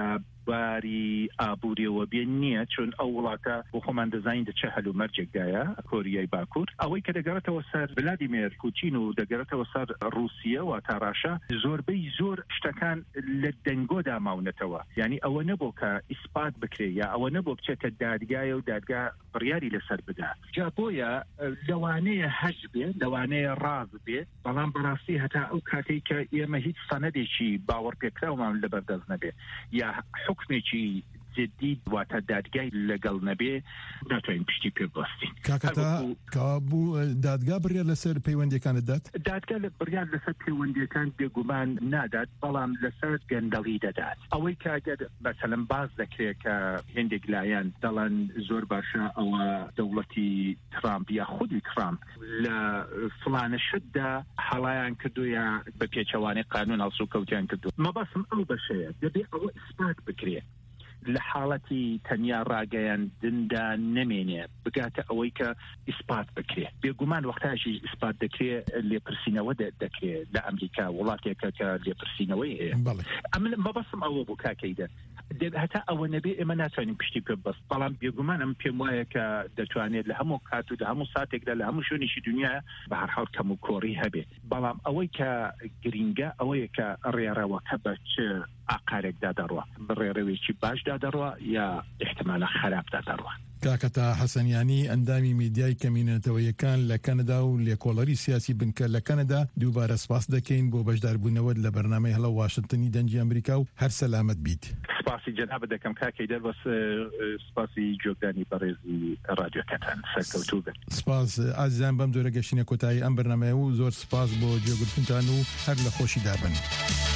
باری ئابووریەوە بێن نییە چون ئەو وڵاتە بۆ خۆمان دەزانین دەچە هەلو مەرجێکدایە کۆریای باکوور. ئەوەی کە دەگەڕێتەوە سەر ڤلادیمیر پوتین و دەگەڕێتەوە سەر رووسیا و تا ڕاشا زۆربەی زۆر شتەکان لە دەنگۆدا ماونەتەوە یعنی ئەوە نەبوو کە ئیسپات بکرێ یا ئەوە نەبوو بچێتە دادگایە و دادگا بڕیاری لەسەر بدا. جا بۆیە لەوانەیە هەج بێ لەوانەیە ڕاز بێ بەڵام بەڕاستی هەتا ئەو کاتێک کە ئێمە هیچ سەنەدێکی باوەڕ پێکراومان لەبەردەست نەبێ یا حکمێکی جدی واتە دادگای لەگەڵ نەبێ ناتوانین پشتی پێ بەستین. کاکەتا کابوو دادگا بڕیار لەسەر پەیوەندیەکانت دات؟ دادگا لە بڕیار لەسەر پەیوەندیەکان بێگومان نادات بەڵام لەسەر گەندەڵی دەدات. ئەوەی کە ئەگەر مەسەلەن باز دەکرێت کە هێندێک لایەن دەڵێن زۆر باشە ئەوە دەوڵەتی ترامپ یا خودی ترامپ لە فڵانە شتدا هەڵایان کردووە بە پێچەوانەی قانون هەڵسوکەوتیان کردو. مەبەسم ئەو بەشەیە دەبێت ئەوە ئیسپات بکرێت. لە حاڵەتی تەنیا ڕاگەیاندندا نەمێنێ بگاتە ئەوەی کە ئیسپات بکرێت بێگومان وەختاشی ئیسپات دەکرێت لێپرسینەوە دەکرێت لە ئەمریکا وڵاتێکە کە لێپرسینەوەی هەیە ئەمن مەبەسم ئەوە بوو کاکەیدا هەتا ئەوە نەبێ ئێمە ناتوانین پشتی پێ بەست بەڵام بێگومان ئەم پێم وایە کە دەتوانێت لە هەموو کات و لە هەموو ساتێکدا لە هەموو شوێنێکی دنیا بە هەر حاڵ کەم و کۆڕی هەبێت بەڵام ئەوەی کە گرینگە ئەوەیە کە ڕێڕەوەکە بە چ ئاقارێکدا دەڕوە بڕێڕەوێکی باشدا دەڕوە یا احتمالە خراپدا دەڕوە کاکەتا حەسەنیانی ئەندامی میدیای کەمینەتەوەیەکان لە کەنەدا و لێکۆڵەری سیاسی بنکە لە کەنەدا دووبارە سپاس دەکەین بۆ بەشداربوونەوە لە بەرنامەی هەڵە واشنگتنی دەنگی ئەمریکا و هەر سەلامەت بیت سپاسی جەناب دەکەم کاکەی دەربەس سپاسی جۆگدانی بەڕێزی ڕادیۆکەتان سەرکەوتوو بن سپاس ئازیزان بەم جۆرە گەشتنە کۆتایی ئەم بەرنامەیە و زۆر سپاس بۆ جێگرتنتان و هەر لە خۆشی دابن.